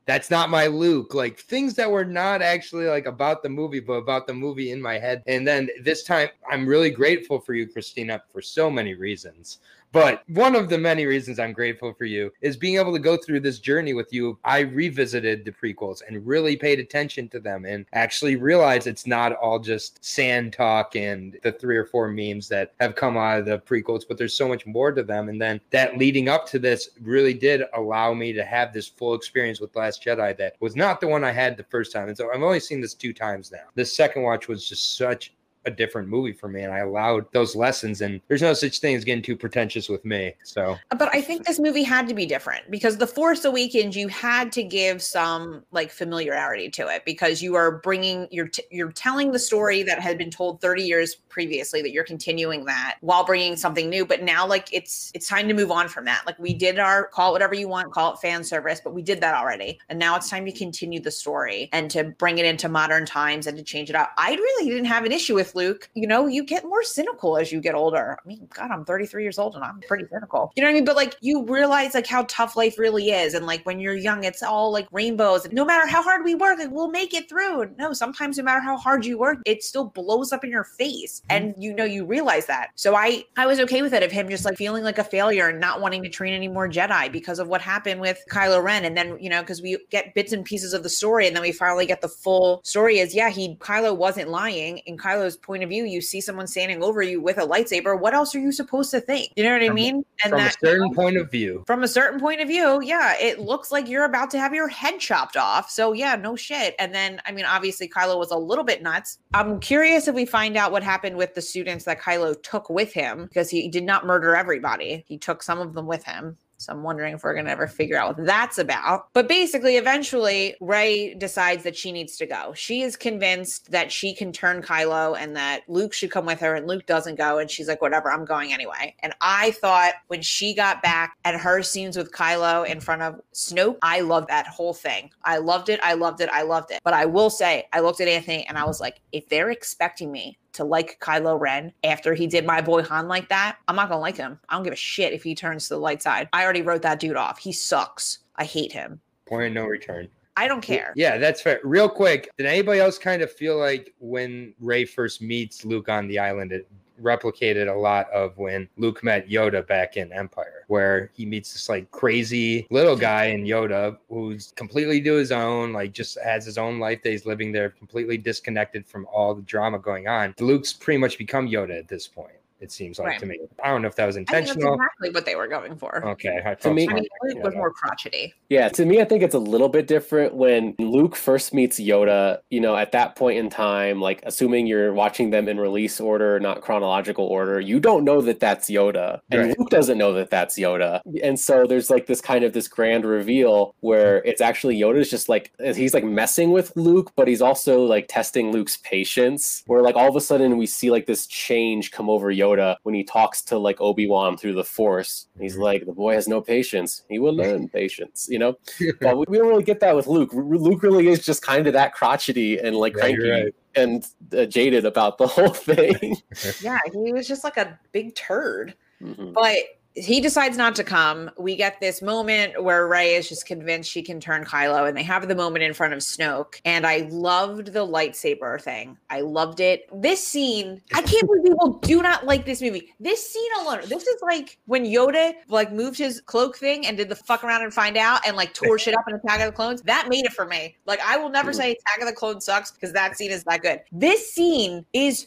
that's not my Luke. Like things that were not actually like about the movie, but about the movie in my head. And then this time, I'm really grateful for you, Christina, for so many reasons. But one of the many reasons I'm grateful for you is being able to go through this journey with you. I revisited the prequels and really paid attention to them and actually realized it's not all just sand talk and the three or four memes that have come out of the prequels, but there's so much more to them. And then that leading up to this really did allow me to have this full experience with Last Jedi that was not the one I had the first time. And so I've only seen this two times now. The second watch was just such a different movie for me, and I allowed those lessons, and there's no such thing as getting too pretentious with me. So but I think this movie had to be different because The Force Awakens, you had to give some like familiarity to it because you are bringing you're t- you're telling the story that had been told thirty years previously, that you're continuing that while bringing something new. But now like it's it's time to move on from that. Like we did our, call it whatever you want, call it fan service, but we did that already, and now it's time to continue the story and to bring it into modern times and to change it up. I really didn't have an issue with Luke. You know, you get more cynical as you get older. I mean, God, I'm thirty-three years old and I'm pretty cynical. You know what I mean? But like you realize like how tough life really is. And like when you're young, it's all like rainbows. No matter how hard we work, like, we'll make it through. No, sometimes no matter how hard you work, it still blows up in your face. And you know, you realize that. So I, I was okay with it, of him just like feeling like a failure and not wanting to train any more Jedi because of what happened with Kylo Ren. And then, you know, because we get bits and pieces of the story and then we finally get the full story is, yeah, he, Kylo wasn't lying. In Kylo's point of view, you see someone standing over you with a lightsaber. What else are you supposed to think? You know what I mean? And from that, a certain you know, point of view, from a certain point of view, yeah, it looks like you're about to have your head chopped off. So yeah, no shit. And then, I mean, obviously Kylo was a little bit nuts. I'm curious if we find out what happened with the students that Kylo took with him, because he did not murder everybody. He took some of them with him. So I'm wondering if we're going to ever figure out what that's about. But basically, eventually, Rey decides that she needs to go. She is convinced that she can turn Kylo and that Luke should come with her, and Luke doesn't go. And she's like, whatever, I'm going anyway. And I thought when she got back and her scenes with Kylo in front of Snoke, I loved that whole thing. I loved it. I loved it. I loved it. But I will say, I looked at Anthony and I was like, if they're expecting me to like Kylo Ren after he did my boy Han like that, I'm not gonna like him. I don't give a shit if he turns to the light side. I already wrote that dude off. He sucks. I hate him. Point of no return. I don't care. Yeah, that's fair. Real quick, did anybody else kind of feel like when Rey first meets Luke on the island, it replicated a lot of when Luke met Yoda back in Empire, where he meets this like crazy little guy in Yoda who's completely to his own, like just has his own life that he's living there, completely disconnected from all the drama going on. Luke's pretty much become Yoda at this point, it seems like, right, to me. I don't know if that was intentional. I think that's exactly what they were going for. Okay. I to me, I mean, Luke was more crotchety. Yeah, to me, I think it's a little bit different when Luke first meets Yoda, you know, at that point in time, like assuming you're watching them in release order, not chronological order, you don't know that that's Yoda. And right. Luke doesn't know that that's Yoda. And so there's like this kind of this grand reveal where it's actually Yoda's just like, he's like messing with Luke, but he's also like testing Luke's patience, where like all of a sudden we see like this change come over Yoda when he talks to like Obi-Wan through the Force. He's like, the boy has no patience. He will learn patience, you know? But we don't really get that with Luke. Luke really is just kind of that crotchety and like cranky yeah, right. and uh, jaded about the whole thing. Yeah, he was just like a big turd. Mm-hmm. But he decides not to come. We get this moment where Rey is just convinced she can turn Kylo, and they have the moment in front of Snoke. And I loved the lightsaber thing. I loved it. This scene, I can't believe people do not like this movie. This scene alone, this is like when Yoda like moved his cloak thing and did the fuck around and find out and like tore shit up in Attack of the Clones. That made it for me. Like I will never say Attack of the Clones sucks because that scene is that good. This scene is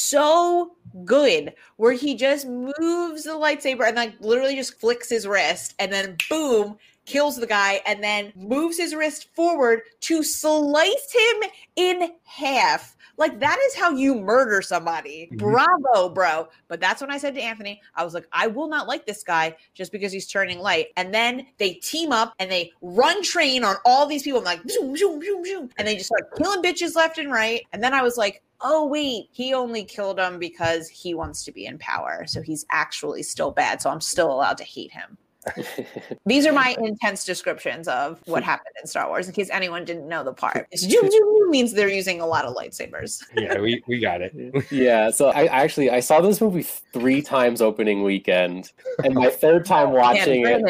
so good where he just moves the lightsaber and like literally just flicks his wrist and then boom, kills the guy, and then moves his wrist forward to slice him in half. Like that is how you murder somebody. Mm-hmm. Bravo, bro. But that's when I said to Anthony, I was like, I will not like this guy just because he's turning light. And then they team up and they run train on all these people. I'm like, zoom, zoom, zoom, zoom. And they just start killing bitches left and right. And then I was like, oh, wait, he only killed him because he wants to be in power. So he's actually still bad. So I'm still allowed to hate him. These are my intense descriptions of what happened in Star Wars, in case anyone didn't know the part. It's zoom, zoom, zoom means they're using a lot of lightsabers. Yeah, we, we got it. Yeah, so I actually, I saw this movie three times opening weekend. And my third time watching Man, it.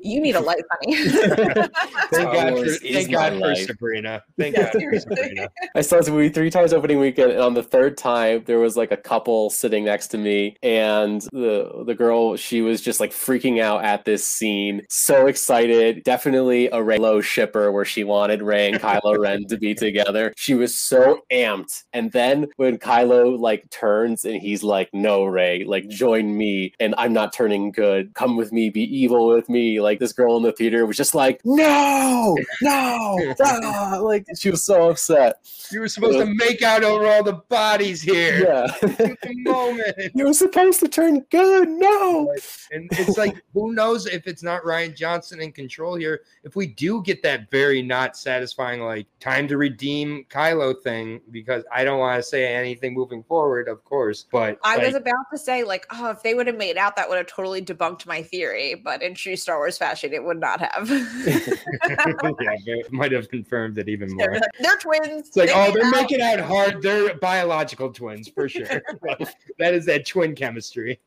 You need a life, honey. Thank God for, Wars is thank God my for life. Sabrina. Thank Yeah, God for seriously. Sabrina. I saw this movie three times opening weekend, and on the third time, there was like a couple sitting next to me, and the the girl, she was just like freaking out at this scene, so excited. Definitely a Rey-Lo shipper, where she wanted Rey and Kylo Ren to be together. She was so amped, and then when Kylo like turns and he's like, "No, Rey, like join me, and I'm not turning good. Come with me, be evil with me." Like this girl in the theater was just like, "No, no!" ah, like she was so upset. You were supposed to make out over all the bodies here. Yeah. The moment. You were supposed to turn good. No. And it's like, who knows if it's not Rian Johnson in control here? If we do get that very not satisfying, like, time to redeem Kylo thing, because I don't want to say anything moving forward, of course. But I like, was about to say, like, oh, if they would have made out, that would have totally debunked my theory. But in true Star Wars fashion, it would not have. yeah, it might have confirmed it even more. They're, they're twins. It's like, They oh, made they're out. making out hard. They're biological twins for sure. That is that twin chemistry.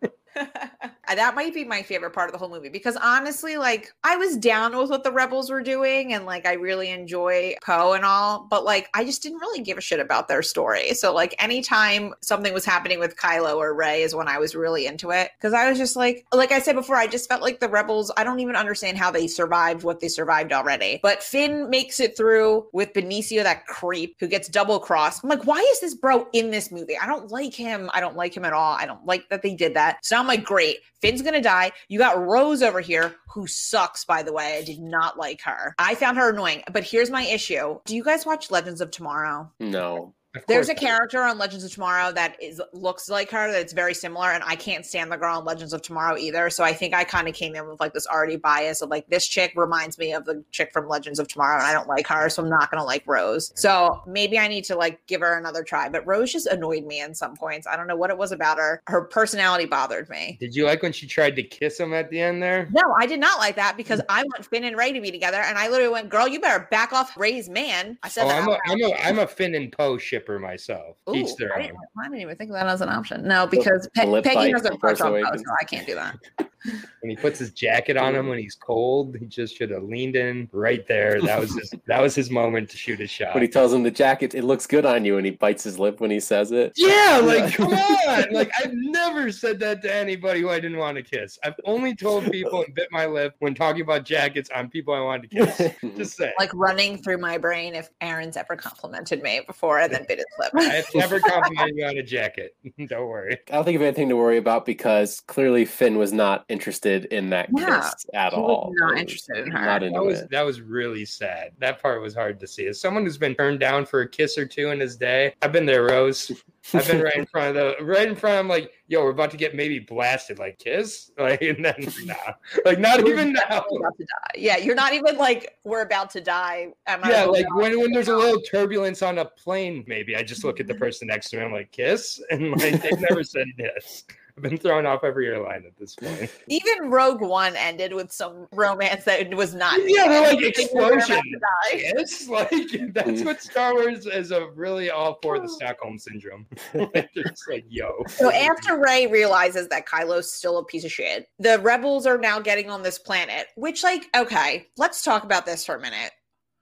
That might be my favorite part of the whole movie, because honestly, like, I was down with what the rebels were doing, and like I really enjoy Poe and all, but like I just didn't really give a shit about their story. So like anytime something was happening with Kylo or Rey is when I was really into it, because I was just like like I said before, I just felt like the rebels, I don't even understand how they survived what they survived already. But Finn makes it through with Benicio, that creep who gets double crossed. I'm like, why is this bro in this movie? I don't like him. I don't like him at all. I don't like that they did that. So I'm like, great, Finn's gonna die. You got Rose over here, who sucks, by the way. I did not like her. I found her annoying. But here's my issue. Do you guys watch Legends of Tomorrow? No. Of There's course. a character on Legends of Tomorrow that is looks like her, that's very similar, and I can't stand the girl on Legends of Tomorrow either. So I think I kind of came in with like this already bias of like, this chick reminds me of the chick from Legends of Tomorrow, and I don't like her, so I'm not gonna like Rose. So maybe I need to like give her another try. But Rose just annoyed me in some points. I don't know what it was about her. Her personality bothered me. Did you like when she tried to kiss him at the end there? No, I did not like that, because I want Finn and Rey to be together, and I literally went, girl, you better back off Rey's man. I said Oh, that. I'm out a, I'm a, I'm a Finn and Poe shipper myself. Ooh, Each their I own. didn't, I didn't even think of that as an option. No, because The Pe- lip Peggy bite has a from crush Force on Poe, Awakens. so I can't do that. When he puts his jacket on him when he's cold, he just should have leaned in right there. That was his. That was his moment to shoot his shot. When he tells him the jacket, it looks good on you, and he bites his lip when he says it. Yeah, like Yeah. come on! Like I've never said that to anybody who I didn't want to kiss. I've only told people and bit my lip when talking about jackets on people I wanted to kiss. Just say. Like running through my brain if Aaron's ever complimented me before and then bit his lip. I've never complimented you on a jacket. Don't worry. I don't think of anything to worry about, because clearly Finn was not interested in that Yeah, kiss at he was all. not It was interested in her. Not That into was it. that was really sad. That part was hard to see. As someone who's been turned down for a kiss or two in his day, I've been there, Rose. I've been right in front of the right in front. I'm like, yo, we're about to get maybe blasted. Like kiss, like and then nah, like not even now. We're about to die. Yeah, you're not even like, we're about to die. Am I Yeah, going like on? when, when there's a little turbulence on a plane, maybe I just look at the person next to me. I'm like, kiss, and like they've never said yes. I've been thrown off every airline at this point. Even Rogue One ended with some romance that was not. Yeah, they're like They were about explosion. to die. Yes, like that's what Star Wars is. A really all for the Stockholm syndrome. They're just like, yo. So after Rey realizes that Kylo's still a piece of shit, the rebels are now getting on this planet, which, like, okay, let's talk about this for a minute.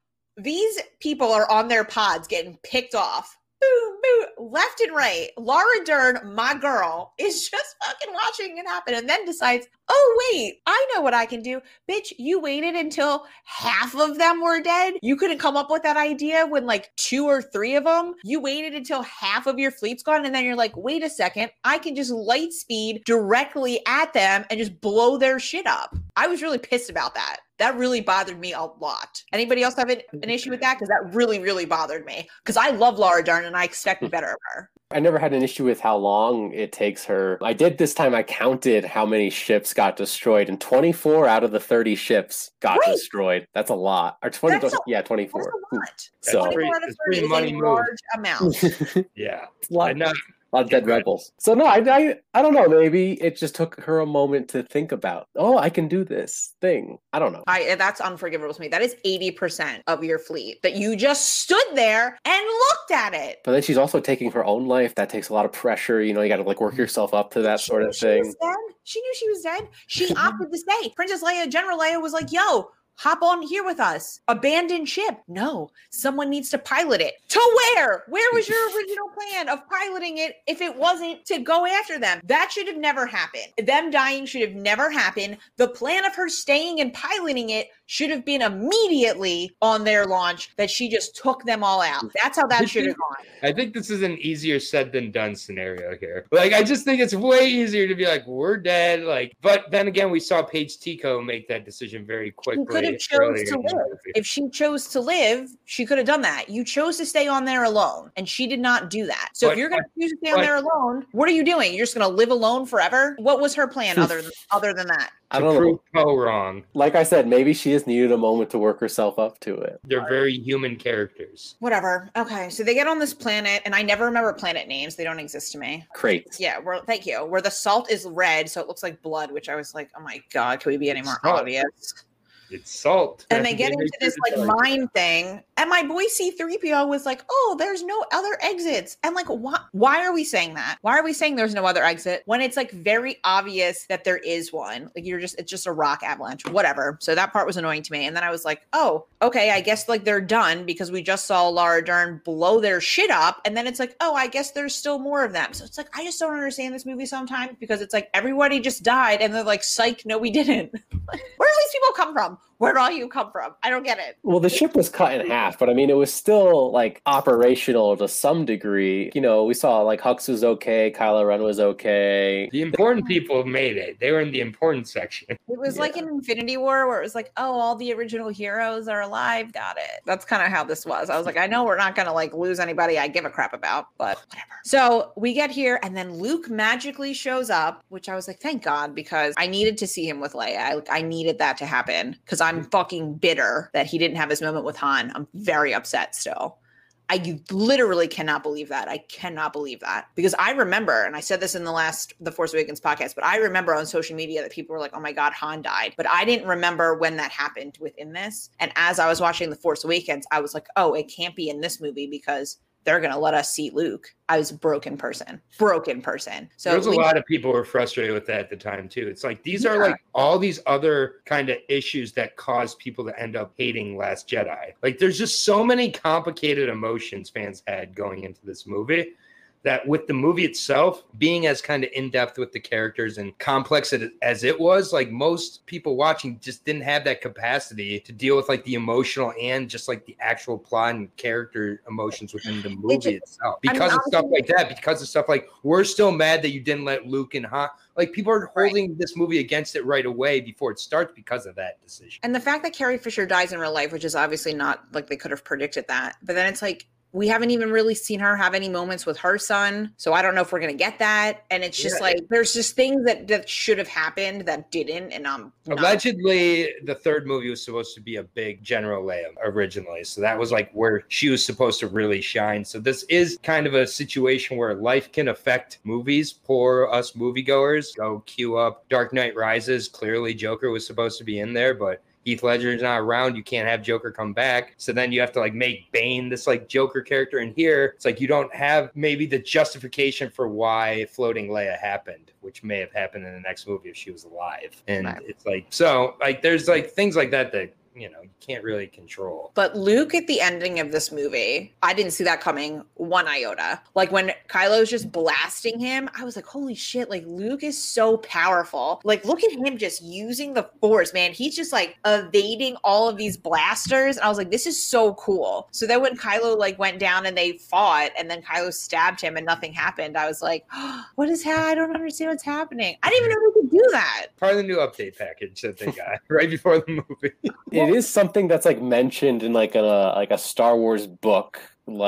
These people are on their pods getting picked off. Boom, boom, left and right. Laura Dern, my girl, is just fucking watching it happen and then decides, oh, wait, I know what I can do. Bitch, you waited until half of them were dead? You couldn't come up with that idea when like two or three of them? You waited until half of your fleet's gone and then you're like, wait a second, I can just light speed directly at them and just blow their shit up. I was really pissed about that. That really bothered me a lot. Anybody else have an, an issue with that? Because that really, really bothered me. Because I love Laura Dern and I expect better of her. I never had an issue with how long it takes her. I did this time. I counted how many ships got destroyed, and twenty-four out of the thirty ships got Right. destroyed. That's a lot. Or twenty? That's a- yeah, That's twenty-four. a lot. So pretty- twenty-four out of it's thirty pretty is money a move. large amount. Yeah. It's a lot. And, uh, A lot of dead rebels. So no, I, I I don't know. Maybe it just took her a moment to think about, oh, I can do this thing. I don't know. I that's unforgivable to me. That is eighty percent of your fleet that you just stood there and looked at it. But then she's also taking her own life. That takes a lot of pressure. You know, you got to like work yourself up to that She sort knew of she thing. was dead. She knew she was dead. She opted to stay. Princess Leia, General Leia was like, yo, hop on here with us. Abandon ship. No, someone needs to pilot it. To where? Where was your original plan of piloting it if it wasn't to go after them? That should have never happened. Them dying should have never happened. The plan of her staying and piloting it should have been immediately on their launch that she just took them all out. That's how that should have gone. I think this is an easier said than done scenario here. Like, I just think it's way easier to be like, we're dead. Like, but then again, we saw Paige Tico make that decision very quickly. She could have chose to live. If she chose to live, she could have done that. You chose to stay on there alone, and she did not do that. So But- if you're going to choose to stay on but- there alone, what are you doing? You're just going to live alone forever? What was her plan other than other than that? I To don't know. prove Poe wrong. Like I said, maybe she just needed a moment to work herself up to it. They're very human characters. Whatever. Okay, so they get on this planet, and I never remember planet names. They don't exist to me. Crate. Yeah, where thank you. Where the salt is red, so it looks like blood, which I was like, oh my god, can we be any more Salt. obvious? It's salt. And they get into make this sure like to- mine thing. And my boy C three P O was like, oh, there's no other exits. And like, why, why are we saying that? Why are we saying there's no other exit when it's like very obvious that there is one? Like you're just, it's just a rock avalanche, whatever. So that part was annoying to me. And then I was like, oh, okay, I guess like they're done because we just saw Laura Dern blow their shit up. And then it's like, oh, I guess there's still more of them. So it's like, I just don't understand this movie sometimes because it's like everybody just died and they're like, psych, no, we didn't. Where do these people come from? Where do all you come from? I don't get it. Well, the ship was cut in half, but I mean, it was still like operational to some degree. You know, we saw like Hux was okay, Kylo Ren was okay. The important people made it. They were in the important section. It was like in Infinity War where it was like, oh, all the original heroes are alive. Got it. That's kind of how this was. I was like, I know we're not going to like lose anybody I give a crap about, but whatever. So we get here and then Luke magically shows up, which I was like, thank God, because I needed to see him with Leia. I, I needed that to happen because I'm fucking bitter that he didn't have his moment with Han. I'm very upset still. I literally cannot believe that. I cannot believe that because I remember, and I said this in the last The Force Awakens podcast, but I remember on social media that people were like, oh my God, Han died. But I didn't remember when that happened within this. And as I was watching The Force Awakens, I was like, oh, it can't be in this movie because they're going to let us see Luke. I was a broken person, broken person. So there was a we- lot of people who were frustrated with that at the time too. It's like these are Yeah. like all these other kind of issues that cause people to end up hating Last Jedi. Like there's just so many complicated emotions fans had going into this movie that with the movie itself being as kind of in-depth with the characters and complex it- as it was, like most people watching just didn't have that capacity to deal with like the emotional and just like the actual plot and character emotions within the movie just- itself. I mean, Because of stuff honestly- like that, because of stuff like we're still mad that you didn't let Luke and Han, like people are holding this movie against it right away before it starts because of that decision. And the fact that Carrie Fisher dies in real life, which is obviously not like they could have predicted that, but then it's like, we haven't even really seen her have any moments with her son. So I don't know if we're going to get that. And it's just Yeah. like, there's just things that, that should have happened that didn't. And I'm not- Allegedly, the third movie was supposed to be a big General Leia originally. So that was like where she was supposed to really shine. So this is kind of a situation where life can affect movies. Poor us moviegoers. Go queue up Dark Knight Rises. Clearly, Joker was supposed to be in there, but Heath Ledger's not around. You can't have Joker come back. So then you have to like make Bane this like Joker character. And here it's like you don't have maybe the justification for why floating Leia happened, which may have happened in the next movie if she was alive. And Right. it's like, so like there's like things like that that, you know, you can't really control. But Luke at the ending of this movie, I didn't see that coming one iota. Like when Kylo's just blasting him, I was like, holy shit, like Luke is so powerful. Like look at him just using the Force, man. He's just like evading all of these blasters. And I was like, this is so cool. So then when Kylo like went down and they fought and then Kylo stabbed him and nothing happened, I was like, oh, what is happening? I don't understand what's happening. I didn't even know we could do that. Part of the new update package that they got right before the movie. It is something that's like mentioned in like a like a Star Wars book, like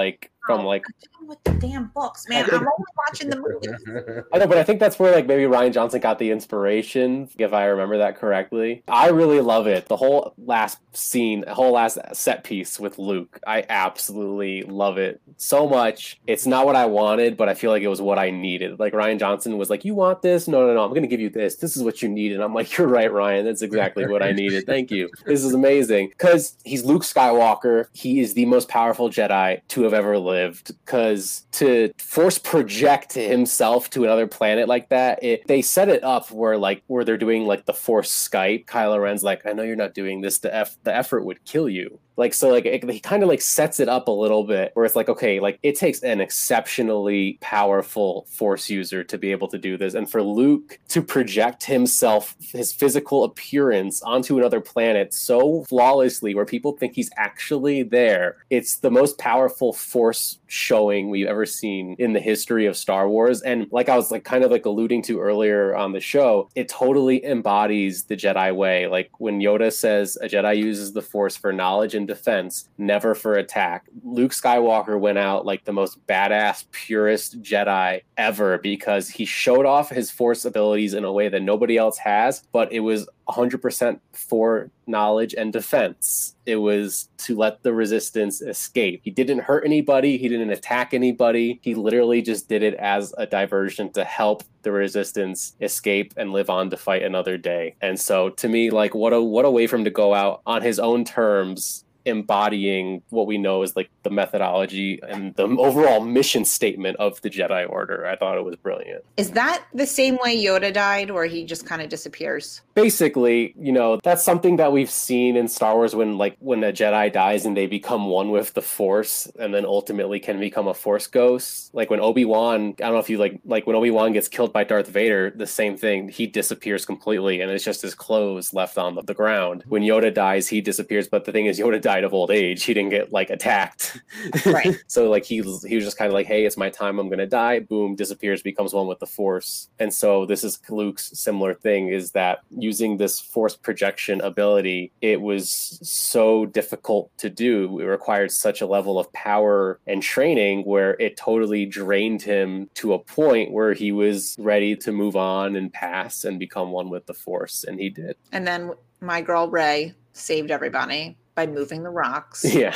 from like with the damn books, man. I'm only watching the movies. I know, but I think that's where like maybe Rian Johnson got the inspiration, if I remember that correctly. I really love it. The whole last scene, the whole last set piece with Luke, I absolutely love it so much. It's not what I wanted, but I feel like it was what I needed. Like Rian Johnson was like, "You want this? No, no, no. I'm going to give you this. This is what you need." And I'm like, "You're right, Ryan. That's exactly what I needed. Thank you. This is amazing." Because he's Luke Skywalker. He is the most powerful Jedi to have ever lived. Because to force project himself to another planet like that, it, they set it up where like where they're doing like the Force Skype. Kylo Ren's like, "I know you're not doing this. The F the effort would kill you." Like, so like it, he kind of like sets it up a little bit where it's like, okay, like it takes an exceptionally powerful Force user to be able to do this. And for Luke to project himself, his physical appearance onto another planet so flawlessly where people think he's actually there, it's the most powerful Force showing we've ever seen in the history of Star Wars. And like I was like kind of like alluding to earlier on the show, it totally embodies the Jedi way. Like when Yoda says a Jedi uses the Force for knowledge and defense, never for attack. Luke Skywalker went out like the most badass, purest Jedi ever because he showed off his Force abilities in a way that nobody else has, but it was one hundred percent for knowledge and defense. It was to let the resistance escape. He didn't hurt anybody. He didn't attack anybody. He literally just did it as a diversion to help the resistance escape and live on to fight another day. And so to me, like what a what a way for him to go out on his own terms, embodying what we know is like the methodology and the overall mission statement of the Jedi Order. I thought it was brilliant. Is that the same way Yoda died, where he just kind of disappears? Basically, you know, that's something that we've seen in Star Wars when like when a Jedi dies and they become one with the Force and then ultimately can become a Force ghost. Like when Obi-Wan, I don't know if you like like when Obi-Wan gets killed by Darth Vader, the same thing. He disappears completely and it's just his clothes left on the, the ground. When Yoda dies, he disappears, but the thing is Yoda died of old age. He didn't get like attacked. Right. So like he was, he was just kind of like, hey, it's my time. I'm going to die. Boom, disappears, becomes one with the Force. And so this is Luke's similar thing, is that using this Force projection ability, it was so difficult to do. It required such a level of power and training where it totally drained him to a point where he was ready to move on and pass and become one with the Force. And he did. And then my girl Rey saved everybody by moving the rocks. Yeah.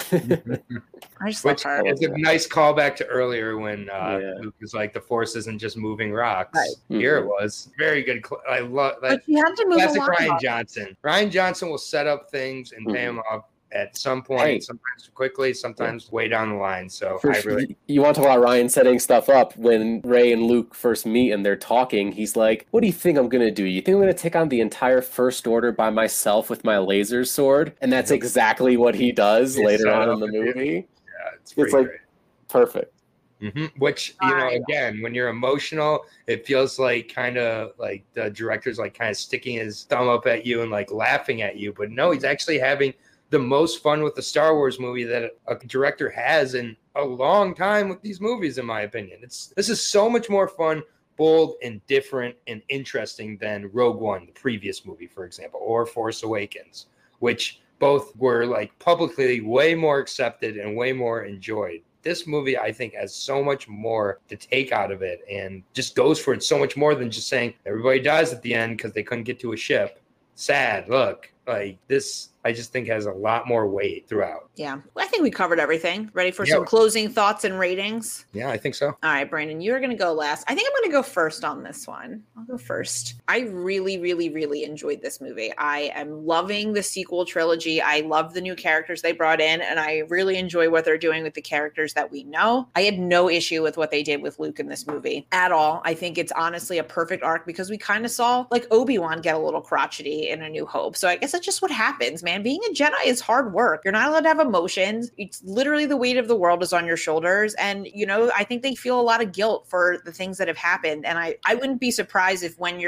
I just Which love her. is a nice callback to earlier when uh, Yeah. Luke was like, the Force isn't just moving rocks. Right. Here Mhm. it was. Very good. Cl- I love that. But you had to move Classic along. Ryan Johnson. Ryan Johnson will set up things and pay Mhm. them off at some point, Hey. sometimes quickly, sometimes way down the line. So For I sure. really You want to talk about Ryan setting stuff up when Rey and Luke first meet and they're talking. He's like, what do you think I'm going to do? You think I'm going to take on the entire First Order by myself with my laser sword? And that's exactly what he does It's later set on up in the to do. movie. yeah, it's pretty It's like great. perfect. hmm Which, you know, Right. again, when you're emotional, it feels like kind of like the director's like kind of sticking his thumb up at you and like laughing at you. But no, he's actually having the most fun with the Star Wars movie that a director has in a long time with these movies, in my opinion. It's this is so much more fun, bold, and different and interesting than Rogue One, the previous movie, for example, or Force Awakens, which both were like publicly way more accepted and way more enjoyed. This movie, I think, has so much more to take out of it and just goes for it so much more than just saying everybody dies at the end because they couldn't get to a ship. Sad, look. Like this, I just think has a lot more weight throughout. Yeah. I think we covered everything. Ready for Yeah. some closing thoughts and ratings? Yeah, I think so. All right, Brandon, you're going to go last. I think I'm going to go first on this one. I'll go first. I really, really, really enjoyed this movie. I am loving the sequel trilogy. I love the new characters they brought in, and I really enjoy what they're doing with the characters that we know. I had no issue with what they did with Luke in this movie at all. I think it's honestly a perfect arc because we kind of saw like Obi-Wan get a little crotchety in A New Hope. So I guess that's just what happens, man. Being a Jedi is hard work. You're not allowed to have emotions. It's literally the weight of the world is on your shoulders. And, you know, I think they feel a lot of guilt for the things that have happened. And I, I wouldn't be surprised if when you're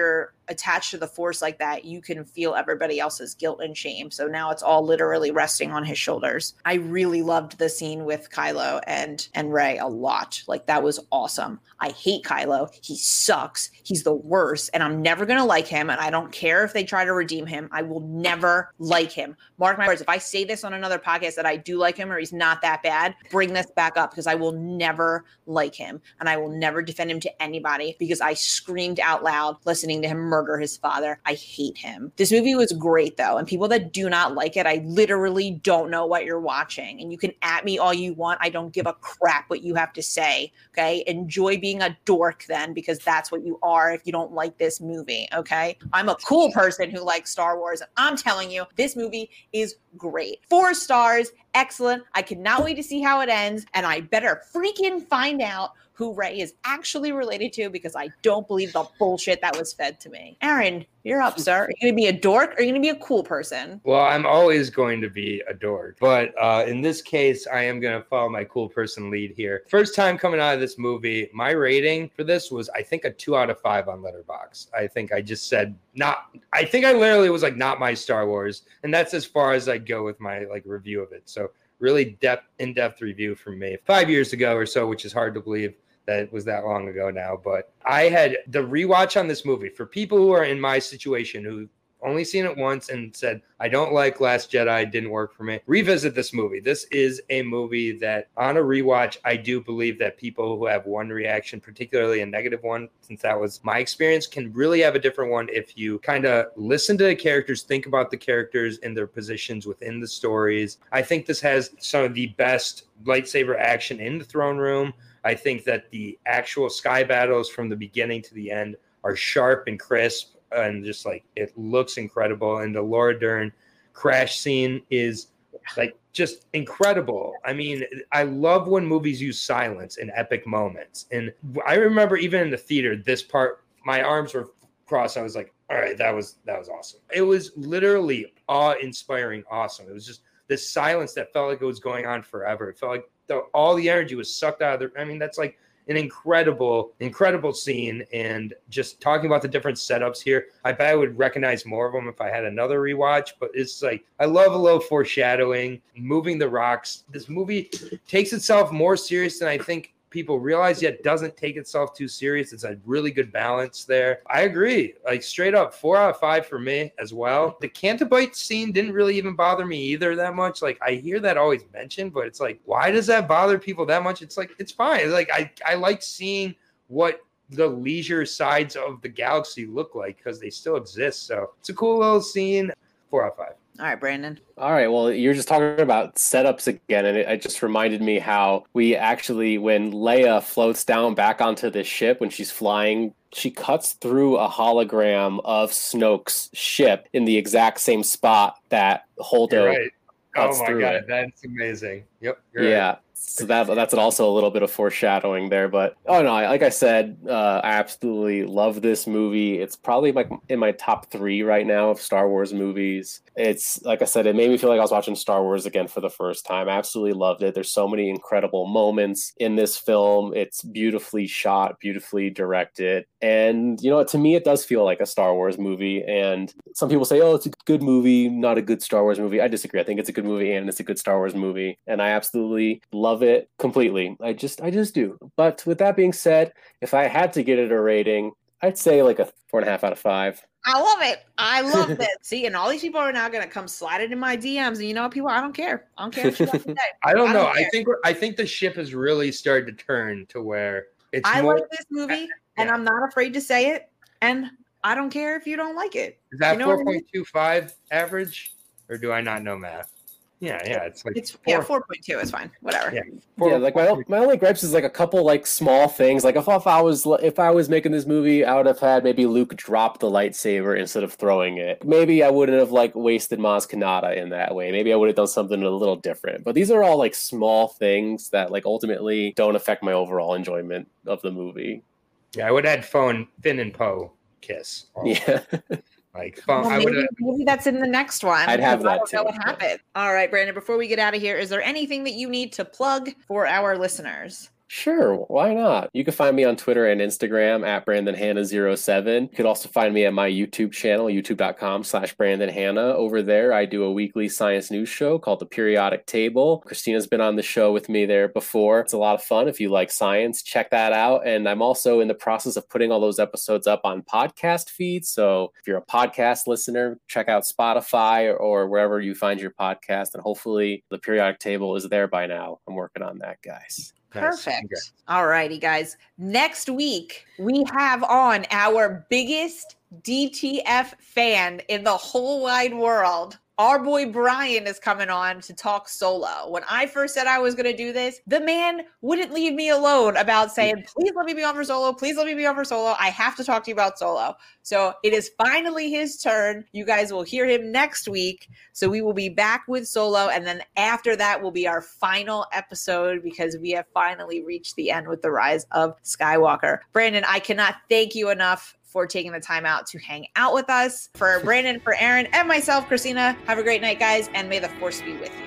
attached to the Force like that, you can feel everybody else's guilt and shame. So now it's all literally resting on his shoulders. I really loved the scene with Kylo and and Rey a lot. Like that was awesome. I hate Kylo. He sucks. He's the worst, and I'm never gonna like him. And I don't care if they try to redeem him. I will never like him. Mark my words. If I say this on another podcast that I do like him or he's not that bad, bring this back up because I will never like him and I will never defend him to anybody because I screamed out loud listening to him murder his father. I hate him. This movie was great though, and people that do not like it, I literally don't know what you're watching. And you can at me all you want. I don't give a crap what you have to say. Okay, enjoy being a dork then, because that's what you are if you don't like this movie. Okay, I'm a cool person who likes Star Wars. I'm telling you, this movie is great. Four stars, excellent. I cannot wait to see how it ends, and I better freaking find out who Rey is actually related to because I don't believe the bullshit that was fed to me. Aaron, you're up, sir. Are you going to be a dork or are you going to be a cool person? Well, I'm always going to be a dork. But uh, in this case, I am going to follow my cool person lead here. First time coming out of this movie, my rating for this was, I think, a two out of five on Letterboxd. I think I just said not, I think I literally was like, not my Star Wars. And that's as far as I go with my like review of it. So really depth, in-depth review from me five years ago or so, which is hard to believe that it was that long ago now. But I had the rewatch on this movie for people who are in my situation who only seen it once and said, I don't like Last Jedi, didn't work for me. Revisit this movie. This is a movie that on a rewatch, I do believe that people who have one reaction, particularly a negative one, since that was my experience, can really have a different one if you kind of listen to the characters, think about the characters and their positions within the stories. I think this has some of the best lightsaber action in the throne room. I think that the actual sky battles from the beginning to the end are sharp and crisp and just like it looks incredible. And the Laura Dern crash scene is like just incredible. I mean, I love when movies use silence in epic moments. And I remember even in the theater, this part, my arms were crossed. I was like, all right, that was that was awesome. It was literally awe-inspiring awesome. It was just this silence that felt like it was going on forever. It felt like the, all the energy was sucked out of the, I mean, that's like an incredible, incredible scene. And just talking about the different setups here, I bet I would recognize more of them if I had another rewatch. But it's like, I love a little foreshadowing, moving the rocks. This movie takes itself more serious than I think people realize, yet doesn't take itself too serious. It's a really good balance there. I agree. Like straight up four out of five for me as well. The Cantabite scene didn't really even bother me either that much. Like I hear that always mentioned, but it's like, why does that bother people that much? It's like, it's fine. It's like I, I like seeing what the leisure sides of the galaxy look like because they still exist. So it's a cool little scene. Four out of five. All right, Brandon. All right. Well, you're just talking about setups again, and it, it just reminded me how we actually, when Leia floats down back onto the ship when she's flying, she cuts through a hologram of Snoke's ship in the exact same spot that Holdo You're right. cuts Oh my through god, it. that's amazing. Yep. You're Yeah. right. So that that's also a little bit of foreshadowing there, but oh no, like I said, uh, I absolutely love this movie. It's probably like in my top three right now of Star Wars movies. It's like I said, it made me feel like I was watching Star Wars again for the first time. I absolutely loved it. There's so many incredible moments in this film. It's beautifully shot, beautifully directed, and you know, to me, it does feel like a Star Wars movie. And some people say, "Oh, it's a good movie, not a good Star Wars movie." I disagree. I think it's a good movie and it's a good Star Wars movie, and I absolutely love it completely. I just I just do. But with that being said, if I had to get it a rating, I'd say like a four and a half out of five. I love it. I love it. See, and all these people are now going to come sliding in my D Ms. And you know what, people, I don't care. I don't care what you like to say. I don't I know. don't I care. think I think the ship has really started to turn to where it's I more. like this movie, and Yeah. I'm not afraid to say it. And I don't care if you don't like it. Is that you know what I four mean? point two five average, or do I not know math? Yeah, yeah, it's like It's four, yeah, four point two is fine. Whatever. Yeah. four- Yeah, like my my only gripes is like a couple like small things. Like if, if I was if I was making this movie, I would have had maybe Luke drop the lightsaber instead of throwing it. Maybe I wouldn't have like wasted Maz Kanata in that way. Maybe I would have done something a little different. But these are all like small things that like ultimately don't affect my overall enjoyment of the movie. Yeah, I would add phone Finn and Poe kiss. also. Yeah. Like phone. Well, I would. maybe, maybe that's in the next one. I'd have because I that don't know too, what yeah. happened. All right, Brandon, before we get out of here, is there anything that you need to plug for our listeners? Sure, why not? You can find me on Twitter and Instagram at Brandon Hanna zero seven. You could also find me at my YouTube channel, youtube.com slash Brandon Hanna. Over there, I do a weekly science news show called The Periodic Table. Christina's been on the show with me there before. It's a lot of fun. If you like science, check that out. And I'm also in the process of putting all those episodes up on podcast feeds. So if you're a podcast listener, check out Spotify or, or wherever you find your podcast. And hopefully The Periodic Table is there by now. I'm working on that, guys. Perfect. Nice. All righty, guys. Next week, we have on our biggest D T F fan in the whole wide world. Our boy Brian is coming on to talk Solo. When I first said I was going to do this, the man wouldn't leave me alone about saying, please let me be on for Solo. Please let me be on for Solo. I have to talk to you about Solo. So it is finally his turn. You guys will hear him next week. So we will be back with Solo. And then after that will be our final episode because we have finally reached the end with The Rise of Skywalker. Brandon, I cannot thank you enough for taking the time out to hang out with us. For Brandon, for Aaron, and myself, Christina, have a great night, guys, and may the Force be with you.